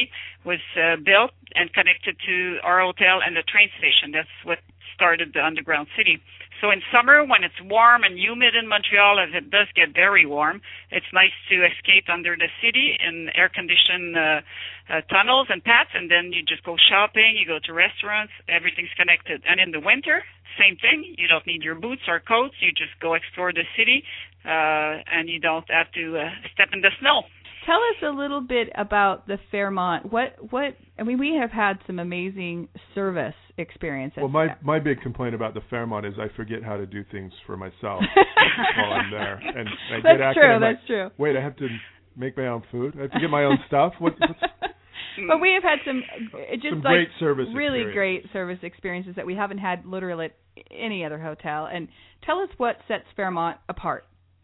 was uh, built and connected to our hotel and the train station. That's what started the underground city. So in summer, when it's warm and humid in Montreal, as it does get very warm, it's nice to escape under the city in air-conditioned uh, uh, tunnels and paths, and then you just go shopping, you go to restaurants, everything's connected. And in the winter, same thing. You don't need your boots or coats. You just go explore the city, uh, and you don't have to uh, step in the snow. Tell us a little bit about the Fairmont. What what I mean, we have had some amazing service experiences. Well, my my big complaint about the Fairmont is I forget how to do things for myself while I'm there. And I that's get true. I'm That's like, true. Wait, I have to make my own food. I have to get my own stuff. What, what's, but we have had some just some like great service really experience. great service experiences that we haven't had literally at any other hotel. And tell us what sets Fairmont apart.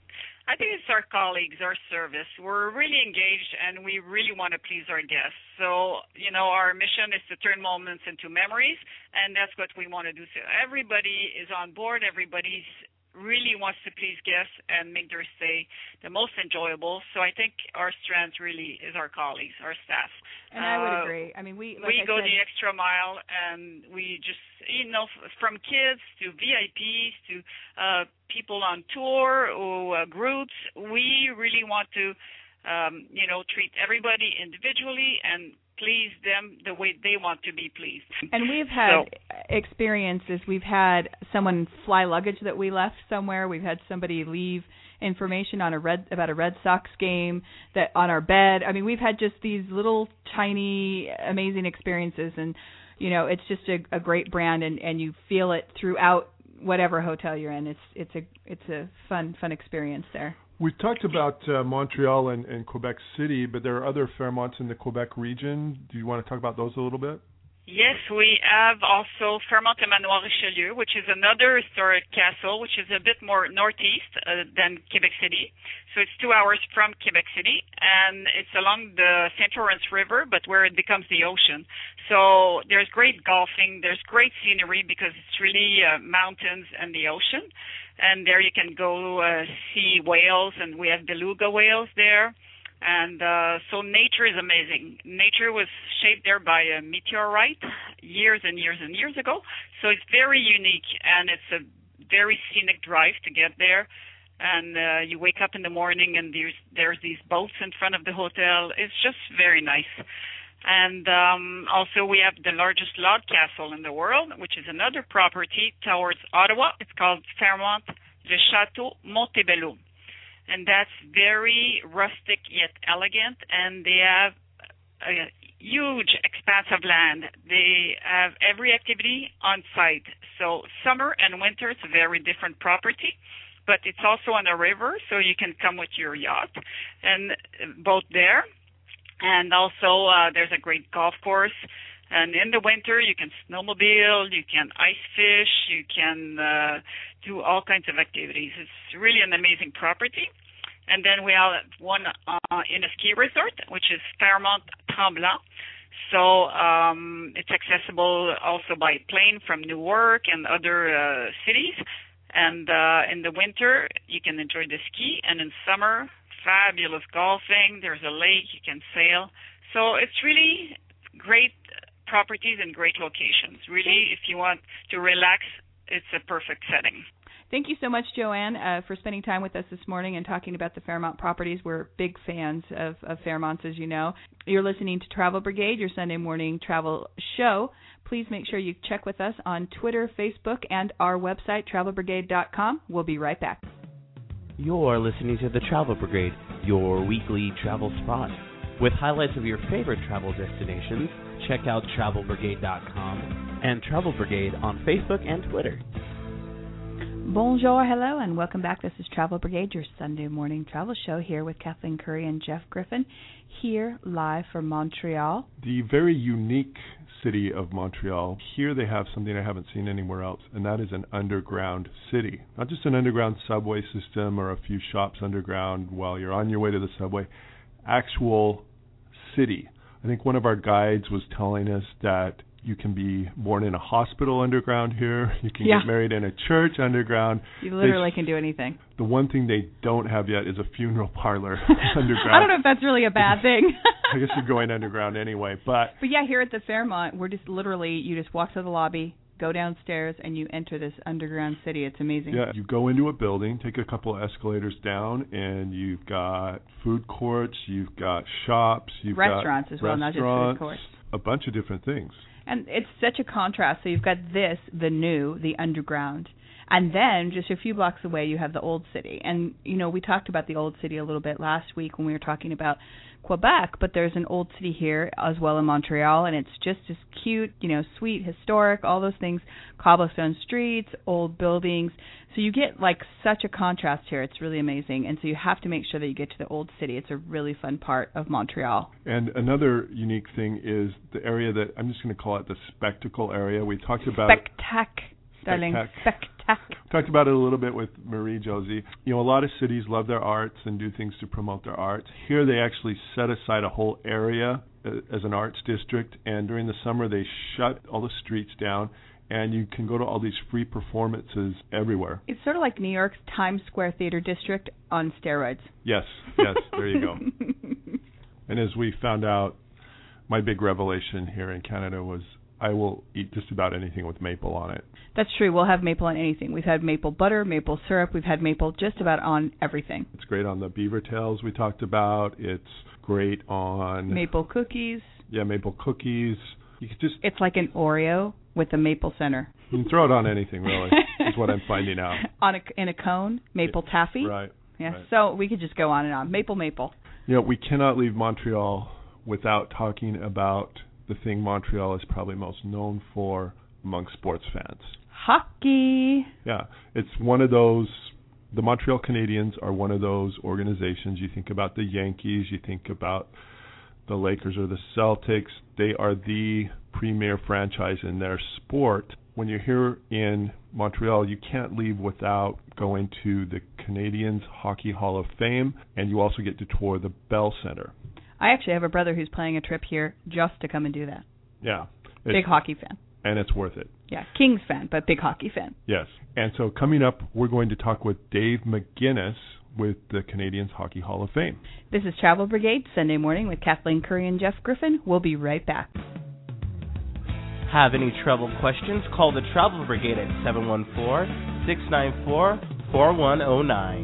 I think it's our colleagues, our service. We're really engaged, and we really want to please our guests. So, you know, our mission is to turn moments into memories, and that's what we want to do. So everybody is on board. Everybody's really wants to please guests and make their stay the most enjoyable. So I think our strength really is our colleagues, our staff. And I would uh, agree. I mean, we like we I go said, the extra mile, and we just, you know, from kids to V I Ps to uh, people on tour or uh, groups, we really want to, um, you know, treat everybody individually and please them the way they want to be pleased. And we've had so, experiences. We've had someone fly luggage that we left somewhere. We've had somebody leave information on a red about a Red Sox game that on our bed. I mean, we've had just these little tiny amazing experiences, and you know, it's just a, a great brand, and, and you feel it throughout whatever hotel you're in. It's it's a it's a fun fun experience there. We've talked about uh, Montreal and, and Quebec City, but there are other Fairmonts in the Quebec region. Do you want to talk about those a little bit? Yes, we have also Fairmont et Manoir Richelieu, which is another historic castle, which is a bit more northeast uh, than Quebec City. So it's two hours from Quebec City, and it's along the Saint Lawrence River, but where it becomes the ocean. So there's great golfing, there's great scenery because it's really uh, mountains and the ocean. And there you can go uh, see whales, and we have beluga whales there. And uh, so nature is amazing. Nature was shaped there by a meteorite years and years and years ago. So it's very unique, and it's a very scenic drive to get there. And uh, you wake up in the morning, and there's there's these boats in front of the hotel. It's just very nice. And um, also we have the largest log castle in the world, which is another property towards Ottawa. It's called Fairmont Le Château Montebello. And that's very rustic yet elegant, and they have a huge expanse of land. They have every activity on site. So summer and winter, it's a very different property, but it's also on a river, so you can come with your yacht and boat there. And also uh, there's a great golf course. And in the winter, you can snowmobile, you can ice fish, you can uh, do all kinds of activities. It's really an amazing property. And then we have one uh, in a ski resort, which is Fairmont Tremblant. So um, it's accessible also by plane from Newark and other uh, cities. And uh, in the winter, you can enjoy the ski. And in summer, fabulous golfing. There's a lake, you can sail. So it's really great properties and great locations. Really, if you want to relax, it's a perfect setting. Thank you so much, Joanne, uh, for spending time with us this morning and talking about the Fairmont properties. We're big fans of, of Fairmonts, as you know. You're listening to Travel Brigade, your Sunday morning travel show. Please make sure you check with us on Twitter, Facebook, and our website, travel brigade dot com. We'll be right back. You're listening to the Travel Brigade, your weekly travel spot. With highlights of your favorite travel destinations, check out travel brigade dot com and Travel Brigade on Facebook and Twitter. Bonjour, hello, and welcome back. This is Travel Brigade, your Sunday morning travel show, here with Kathleen Curry and Jeff Griffin, here live from Montreal. The very unique city of Montreal. Here they have something I haven't seen anywhere else, and that is an underground city. Not just an underground subway system or a few shops underground while you're on your way to the subway. Actual city. I think one of our guides was telling us that you can be born in a hospital underground here. You can yeah. get married in a church underground. You literally they, can do anything. The one thing they don't have yet is a funeral parlor underground. I don't know if that's really a bad thing. I guess you're going underground anyway, but but yeah, here at the Fairmont, we're just literally you just walk to the lobby, go downstairs, and you enter this underground city. It's amazing. Yeah, you go into a building, take a couple of escalators down, and you've got food courts, you've got shops, you've restaurants got as well, not just food courts. A bunch of different things. And it's such a contrast. So you've got this, the new, the underground. And then just a few blocks away, you have the old city. And, you know, we talked about the old city a little bit last week when we were talking about Quebec, but there's an old city here as well in Montreal, and it's just as cute, you know, sweet, historic, all those things, cobblestone streets, old buildings. So you get, like, such a contrast here. It's really amazing. And so you have to make sure that you get to the old city. It's a really fun part of Montreal. And another unique thing is the area that, I'm just going to call it the spectacle area. We talked about Spectac, darling. Spectac. Talked about it a little bit with Marie-Josie. You know, a lot of cities love their arts and do things to promote their arts. Here they actually set aside a whole area as an arts district, and during the summer they shut all the streets down, and you can go to all these free performances everywhere. It's sort of like New York's Times Square Theater District on steroids. Yes, yes, there you go. And as we found out, my big revelation here in Canada was I will eat just about anything with maple on it. That's true. We'll have maple on anything. We've had maple butter, maple syrup. We've had maple just about on everything. It's great on the beaver tails we talked about. It's great on maple cookies. Yeah, maple cookies. You could just It's like an Oreo with a maple center. You can throw it on anything, really, is what I'm finding out. On a, in a cone, maple taffy. Right. Yeah. Right. So we could just go on and on. Maple, maple. You know, we cannot leave Montreal without talking about the thing Montreal is probably most known for among sports fans. Hockey. Yeah, it's one of those, the Montreal Canadiens are one of those organizations. You think about the Yankees, you think about the Lakers or the Celtics. They are the premier franchise in their sport. When you're here in Montreal, you can't leave without going to the Canadiens Hockey Hall of Fame, and you also get to tour the Bell Center. I actually have a brother who's planning a trip here just to come and do that. Yeah. Big hockey fan. And it's worth it. Yeah, Kings fan, but big hockey fan. Yes. And so coming up, we're going to talk with Dave McGuinness with the Canadiens Hockey Hall of Fame. This is Travel Brigade, Sunday morning with Kathleen Curry and Jeff Griffin. We'll be right back. Have any travel questions? Call the Travel Brigade at seven one four, six nine four, four one zero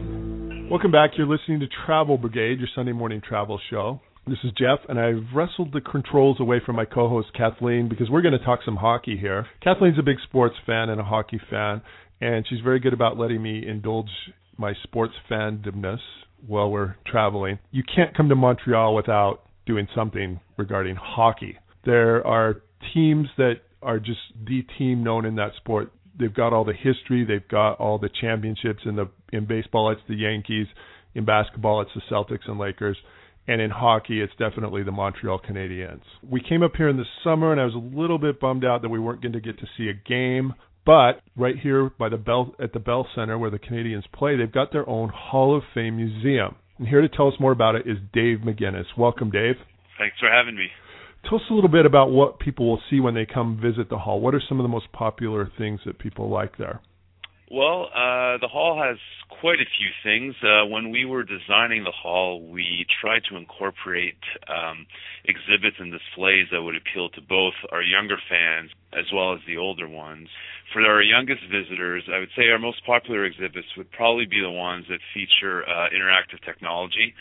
nine. Welcome back. You're listening to Travel Brigade, your Sunday morning travel show. This is Jeff, and I've wrestled the controls away from my co-host Kathleen because we're going to talk some hockey here. Kathleen's a big sports fan and a hockey fan, and she's very good about letting me indulge my sports fandomness while we're traveling. You can't come to Montreal without doing something regarding hockey. There are teams that are just the team known in that sport. They've got all the history. They've got all the championships. In the in baseball, it's the Yankees. In basketball, it's the Celtics and Lakers. And in hockey, it's definitely the Montreal Canadiens. We came up here in the summer, and I was a little bit bummed out that we weren't going to get to see a game. But right here by the Bell at the Bell Center where the Canadiens play, they've got their own Hall of Fame museum. And here to tell us more about it is Dave McGuinness. Welcome, Dave. Thanks for having me. Tell us a little bit about what people will see when they come visit the hall. What are some of the most popular things that people like there? Well, uh, the hall has quite a few things. Uh, when we were designing the hall, we tried to incorporate um, exhibits and displays that would appeal to both our younger fans as well as the older ones. For our youngest visitors, I would say our most popular exhibits would probably be the ones that feature uh, interactive technology,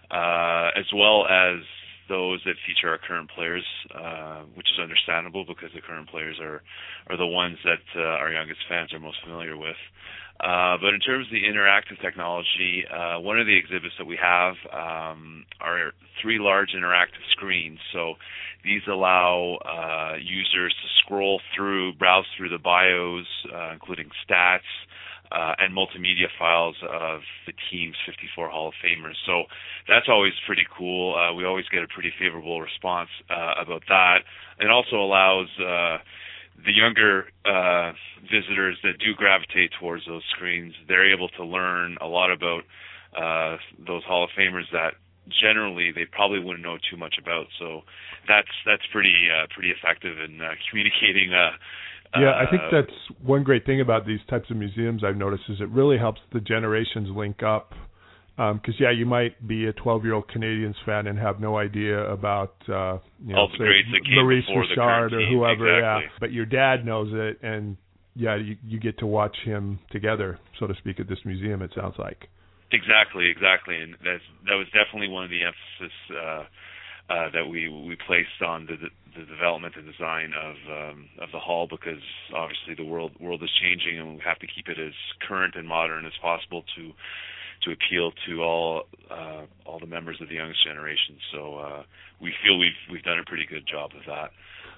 uh, as well as those that feature our current players, uh, which is understandable because the current players are, are the ones that uh, our youngest fans are most familiar with. Uh, but in terms of the interactive technology, uh, one of the exhibits that we have um, are three large interactive screens. So these allow uh, users to scroll through, browse through the bios, uh, including stats, Uh, and multimedia files of the team's fifty-four Hall of Famers. So that's always pretty cool. Uh, we always get a pretty favorable response uh, about that. It also allows uh, the younger uh, visitors that do gravitate towards those screens, they're able to learn a lot about uh, those Hall of Famers that generally they probably wouldn't know too much about. So that's that's pretty uh, pretty effective in uh, communicating uh Yeah, I think that's one great thing about these types of museums I've noticed is it really helps the generations link up Because, um, yeah, you might be a twelve-year-old Canadiens fan and have no idea about, uh, you know, all the greats that came Maurice before Richard the or team. whoever, Exactly. yeah. But your dad knows it, and, yeah, you, you get to watch him together, so to speak, at this museum, it sounds like. Exactly, exactly. And that's, that was definitely one of the emphasis uh, uh, that we we placed on the, the development and design of um, of the hall, because obviously the world world is changing, and we have to keep it as current and modern as possible to to appeal to all uh, all the members of the youngest generation. So uh, we feel we've we've done a pretty good job of that.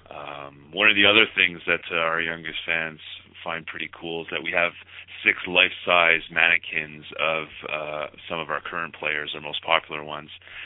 Um, one of the other things that uh, our youngest fans find pretty cool is that we have six life-size mannequins of uh, some of our current players, our most popular ones.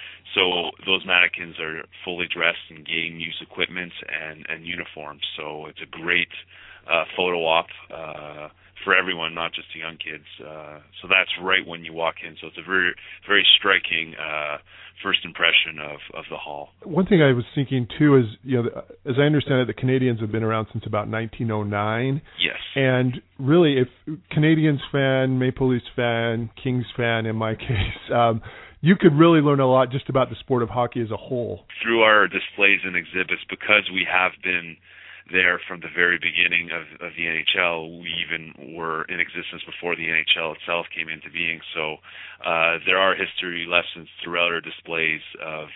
So those mannequins are fully dressed in game use equipment and, and uniforms. So it's a great uh, photo op uh, for everyone, not just the young kids. Uh, so that's right when you walk in. So it's a very, very striking uh, first impression of, of the hall. One thing I was thinking too is, you know, as I understand it, the Canadiens have been around since about nineteen oh nine. Yes. And really, if Canadiens fan, Maple Leafs fan, Kings fan, in my case, um, you could really learn a lot just about the sport of hockey as a whole. Through our displays and exhibits, because we have been there from the very beginning of, of the N H L. We even were in existence before the N H L itself came into being. So uh, there are history lessons throughout our displays of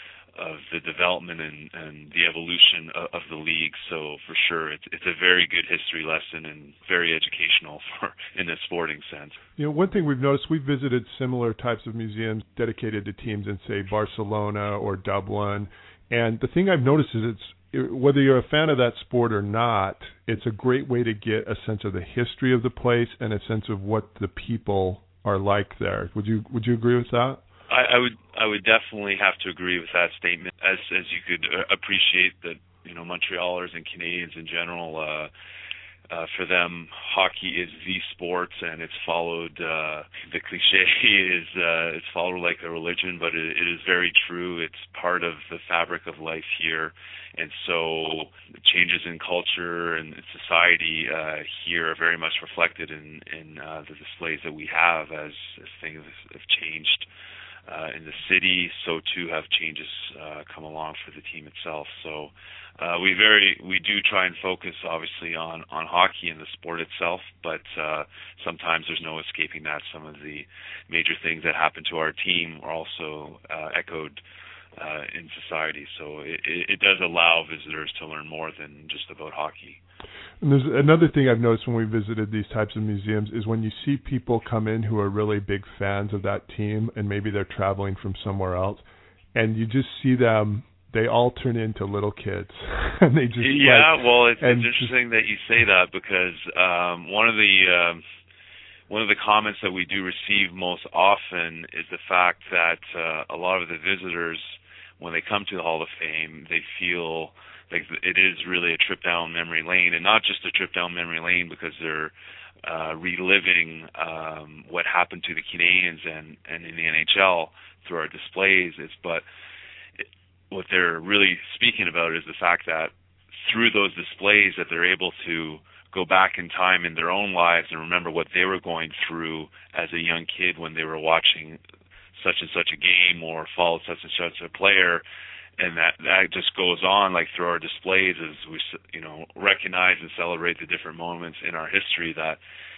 of the development and, and the evolution of, of the league. So for sure, it's, it's a very good history lesson and very educational for in a sporting sense. You know, one thing we've noticed, we've visited similar types of museums dedicated to teams in, say, Barcelona or Dublin. And the thing I've noticed is it's, whether you're a fan of that sport or not, it's a great way to get a sense of the history of the place and a sense of what the people are like there. Would you Would you agree with that? I, I would I would definitely have to agree with that statement. As as you could uh, appreciate that, you know, Montrealers and Canadians in general, uh, uh, for them, hockey is the sport, and it's followed. Uh, the cliche is uh, it's followed like a religion, but it, it is very true. It's part of the fabric of life here. And so changes in culture and society uh, here are very much reflected in, in uh, the displays that we have as, as things have changed uh, in the city. So too have changes uh, come along for the team itself. So uh, we very we do try and focus obviously on, on hockey and the sport itself, but uh, sometimes there's no escaping that. Some of the major things that happen to our team are also uh, echoed Uh, in society, so it, it does allow visitors to learn more than just about hockey. And there's another thing I've noticed when we visited these types of museums is when you see people come in who are really big fans of that team, and maybe they're traveling from somewhere else, and you just see them, they all turn into little kids, and they just yeah. Like, well, it's, it's just, interesting that you say that, because um, one of the um, One of the comments that we do receive most often is the fact that uh, a lot of the visitors, when they come to the Hall of Fame, they feel like it is really a trip down memory lane, and not just a trip down memory lane because they're uh, reliving um, what happened to the Canadiens and, and in the N H L through our displays, is, but it, what they're really speaking about is the fact that through those displays that they're able to go back in time in their own lives and remember what they were going through as a young kid when they were watching such and such a game or followed such and such a player, and that that just goes on like through our displays as we, you know, recognize and celebrate the different moments in our history that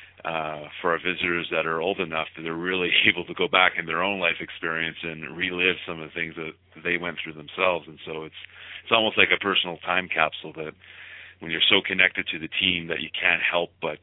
uh, for our visitors that are old enough that they're really able to go back in their own life experience and relive some of the things that they went through themselves. And so it's it's almost like a personal time capsule that when you're so connected to the team that you can't help but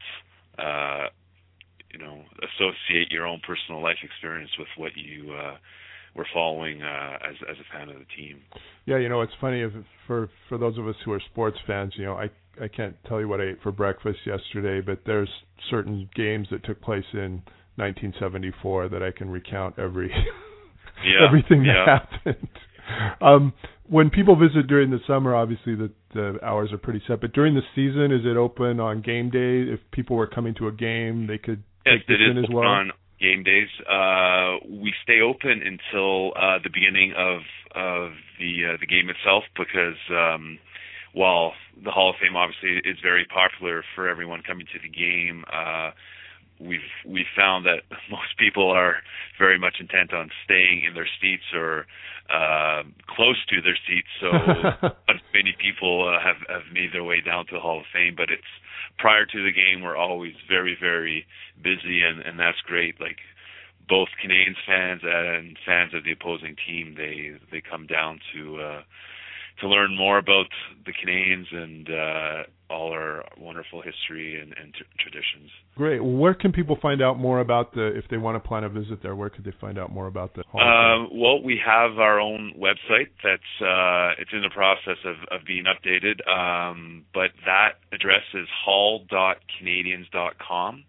uh, you know, associate your own personal life experience with what you uh, were following uh, as as a fan of the team. Yeah, you know, it's funny if, for for those of us who are sports fans. You know, I I can't tell you what I ate for breakfast yesterday, but there's certain games that took place in nineteen seventy-four that I can recount every yeah, everything that yeah. happened. Um, when people visit during the summer, obviously the, the hours are pretty set. But during the season, is it open on game day? If people were coming to a game, they could yes, take this it in is as well? on game days. Uh, we stay open until uh, the beginning of of the uh, the game itself, because um, while the Hall of Fame obviously is very popular for everyone coming to the game, uh, we've we found that most people are very much intent on staying in their seats or uh, close to their seats. So not many people uh, have have made their way down to the Hall of Fame. But it's prior to the game, we're always very very busy, and, and that's great. Like both Canadiens fans and fans of the opposing team, they they come down to uh, to learn more about the Canadiens and uh, all our wonderful history and, and t- traditions. Great. Well, where can people find out more about the, if they want to plan a visit there, where could they find out more about the Hall of Fame? Uh, well, we have our own website that's, uh, it's in the process of, of being updated, um, but that address is hall dot canadiens dot com,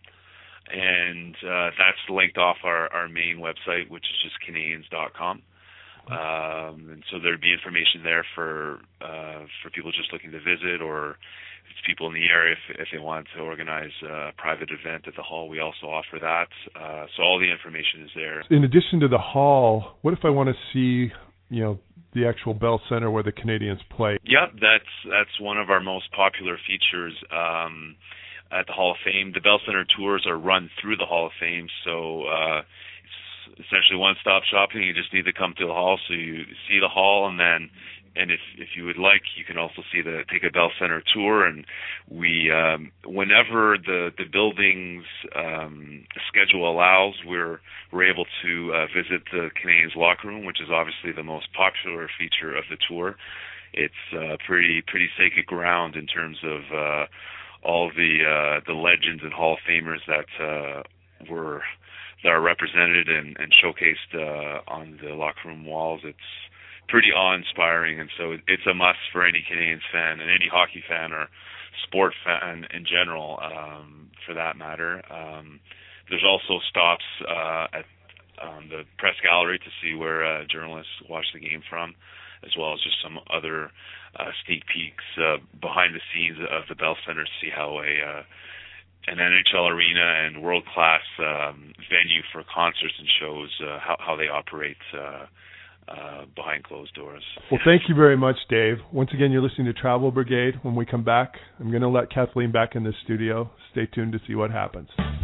and uh, that's linked off our, our main website, which is just canadiens dot com. Um, and so there'd be information there for uh, for people just looking to visit, or if it's people in the area if, if they want to organize a private event at the Hall. We also offer that. Uh, so all the information is there. In addition to the Hall, what if I want to see, you know, the actual Bell Center where the Canadiens play? Yep, that's that's one of our most popular features um, at the Hall of Fame. The Bell Center tours are run through the Hall of Fame, so uh, essentially one-stop shopping. You just need to come to the Hall, so you see the Hall, and then, and if if you would like, you can also see the take a Bell Center tour. And we, um, whenever the the building's um, schedule allows, we're we're able to uh, visit the Canadiens locker room, which is obviously the most popular feature of the tour. It's uh, pretty pretty sacred ground in terms of uh, all the uh, the legends and Hall of Famers that uh, were. that are represented and, and showcased uh, on the locker room walls. It's pretty awe-inspiring, and so it's a must for any Canadiens fan and any hockey fan or sport fan in general, um, for that matter. Um, there's also stops uh, at um, the press gallery to see where uh, journalists watch the game from, as well as just some other uh, sneak peeks uh, behind the scenes of the Bell Center to see how a uh, an N H L arena and world-class um, venue for concerts and shows, uh, how, how they operate uh, uh, behind closed doors. Well, thank you very much, Dave. Once again, you're listening to Travel Brigade. When we come back, I'm going to let Kathleen back in the studio. Stay tuned to see what happens.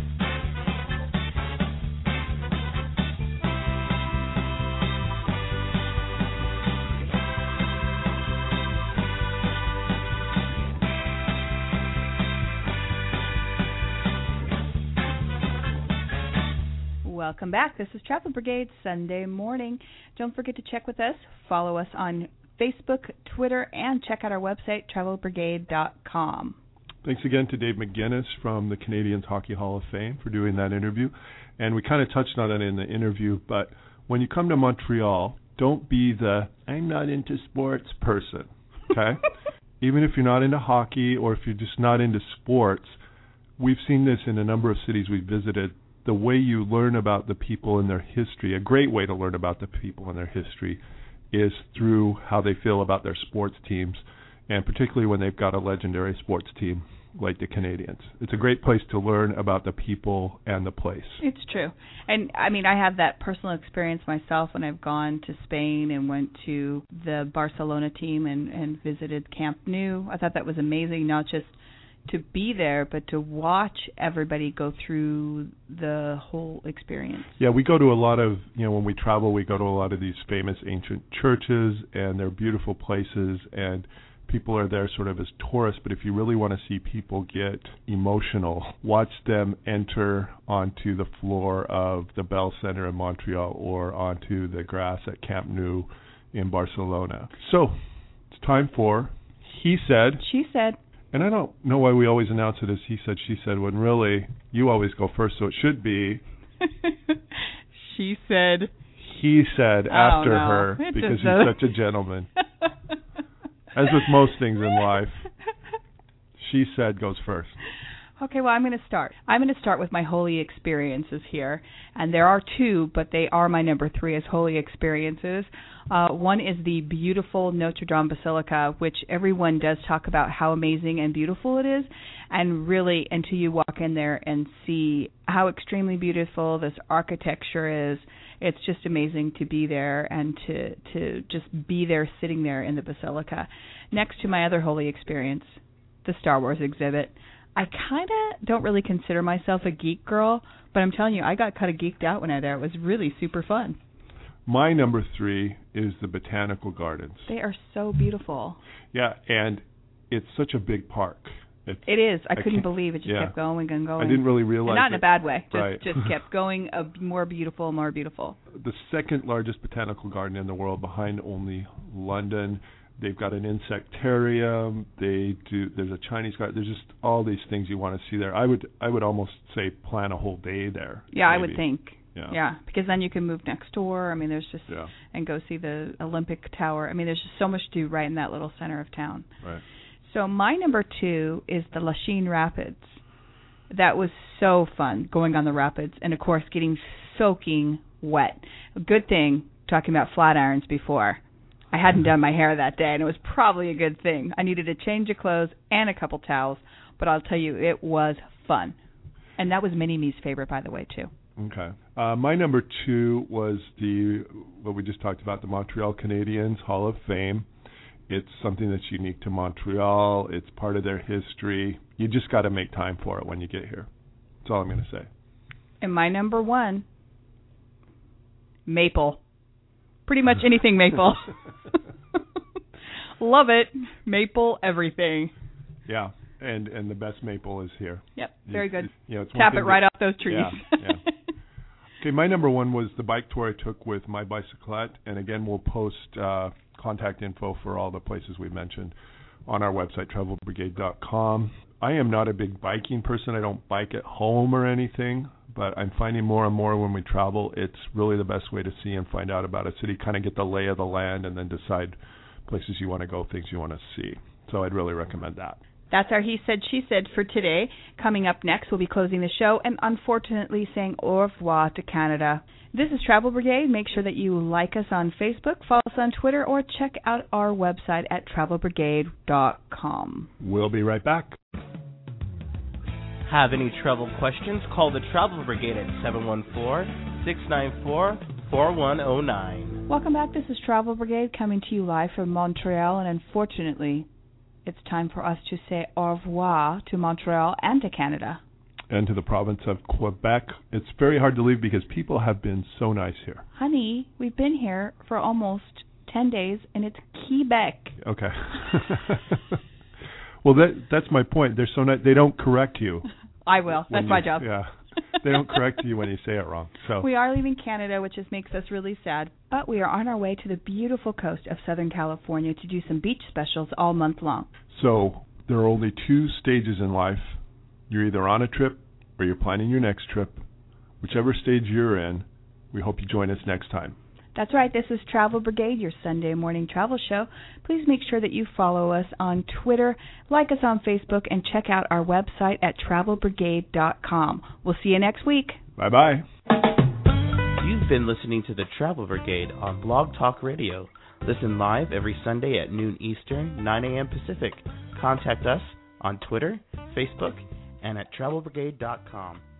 Welcome back. This is Travel Brigade Sunday morning. Don't forget to check with us. Follow us on Facebook, Twitter, and check out our website, travel brigade dot com. Thanks again to Dave McGuinness from the Canadiens Hockey Hall of Fame for doing that interview. And we kind of touched on it in the interview, but when you come to Montreal, don't be the I'm not into sports person, okay? Even if you're not into hockey or if you're just not into sports, we've seen this in a number of cities we've visited. The way you learn about the people and their history, a great way to learn about the people and their history, is through how they feel about their sports teams, and particularly when they've got a legendary sports team like the Canadiens. It's a great place to learn about the people and the place. It's true. And, I mean, I have that personal experience myself when I've gone to Spain and went to the Barcelona team and, and visited Camp Nou. I thought that was amazing, not just to be there, but to watch everybody go through the whole experience. Yeah, we go to a lot of, you know, when we travel, we go to a lot of these famous ancient churches, and they're beautiful places, and people are there sort of as tourists. But if you really want to see people get emotional, watch them enter onto the floor of the Bell Center in Montreal or onto the grass at Camp Nou in Barcelona. So, it's time for He Said. She Said. And I don't know why we always announce it as he said, she said, when really you always go first, so it should be she said. He said after oh, no. her it because he's doesn't. such a gentleman. As with most things in life, she said goes first. Okay, well, I'm going to start. I'm going to start with my holy experiences here. And there are two, but they are my number three as holy experiences. Uh, one is the beautiful Notre Dame Basilica, which everyone does talk about how amazing and beautiful it is. And really, until you walk in there and see how extremely beautiful this architecture is, it's just amazing to be there and to, to just be there, sitting there in the Basilica. Next to my other holy experience, the Star Wars exhibit. I kind of don't really consider myself a geek girl, but I'm telling you, I got kind of geeked out when I was there. It was really super fun. My number three is the Botanical Gardens. They are so beautiful. Yeah, and it's such a big park. It's, it is. I, I couldn't can't, believe it just yeah. kept going and going. I didn't really realize and not in it. a bad way. Just, right. just kept going, uh, more beautiful, more beautiful. The second largest botanical garden in the world, behind only London. They've got an insectarium. They do. There's a Chinese garden. There's just all these things you want to see there. I would. I would almost say plan a whole day there. Yeah, maybe. I would think. Yeah. yeah, because then you can move next door. I mean, there's just yeah. and go see the Olympic Tower. I mean, there's just so much to do right in that little center of town. Right. So my number two is the Lachine Rapids. That was so fun going on the rapids, and of course getting soaking wet. A good thing talking about flat irons before. I hadn't done my hair that day, and it was probably a good thing. I needed a change of clothes and a couple towels, but I'll tell you, it was fun. And that was Mini-Me's favorite, by the way, too. Okay. Uh, my number two was the what we just talked about, the Montreal Canadiens Hall of Fame. It's something that's unique to Montreal. It's part of their history. You just got to make time for it when you get here. That's all I'm going to say. And my number one, maple. Pretty much anything maple. Love it. Maple everything. Yeah, and and the best maple is here. Yep, very good. You know, it's Tap it right off those trees. Yeah, yeah. Okay, my number one was the bike tour I took with My Bicyclette, and again, we'll post uh, contact info for all the places we mentioned on our website, travel brigade dot com. I am not a big biking person. I don't bike at home or anything, but I'm finding more and more when we travel, it's really the best way to see and find out about a city, kind of get the lay of the land, and then decide places you want to go, things you want to see. So I'd really recommend that. That's our He Said, She Said for today. Coming up next, we'll be closing the show and unfortunately saying au revoir to Canada. This is Travel Brigade. Make sure that you like us on Facebook, follow us on Twitter, or check out our website at travel brigade dot com. We'll be right back. Have any travel questions? Call the Travel Brigade at seven one four, six nine four, four one zero nine. Welcome back. This is Travel Brigade coming to you live from Montreal, and unfortunately, it's time for us to say au revoir to Montreal and to Canada. And to the province of Quebec. It's very hard to leave because people have been so nice here. Honey, we've been here for almost ten days, and it's Quebec. Okay. Well, that that's my point. They're so nice. They don't correct you. I will. That's you, my job. Yeah. They don't correct you when you say it wrong. So we are leaving Canada, which just makes us really sad. But we are on our way to the beautiful coast of Southern California to do some beach specials all month long. So there are only two stages in life. You're either on a trip or you're planning your next trip. Whichever stage you're in, we hope you join us next time. That's right. This is Travel Brigade, your Sunday morning travel show. Please make sure that you follow us on Twitter, like us on Facebook, and check out our website at travel brigade dot com. We'll see you next week. Bye-bye. You've been listening to the Travel Brigade on Blog Talk Radio. Listen live every Sunday at noon Eastern, nine a.m. Pacific. Contact us on Twitter, Facebook, and at travel brigade dot com.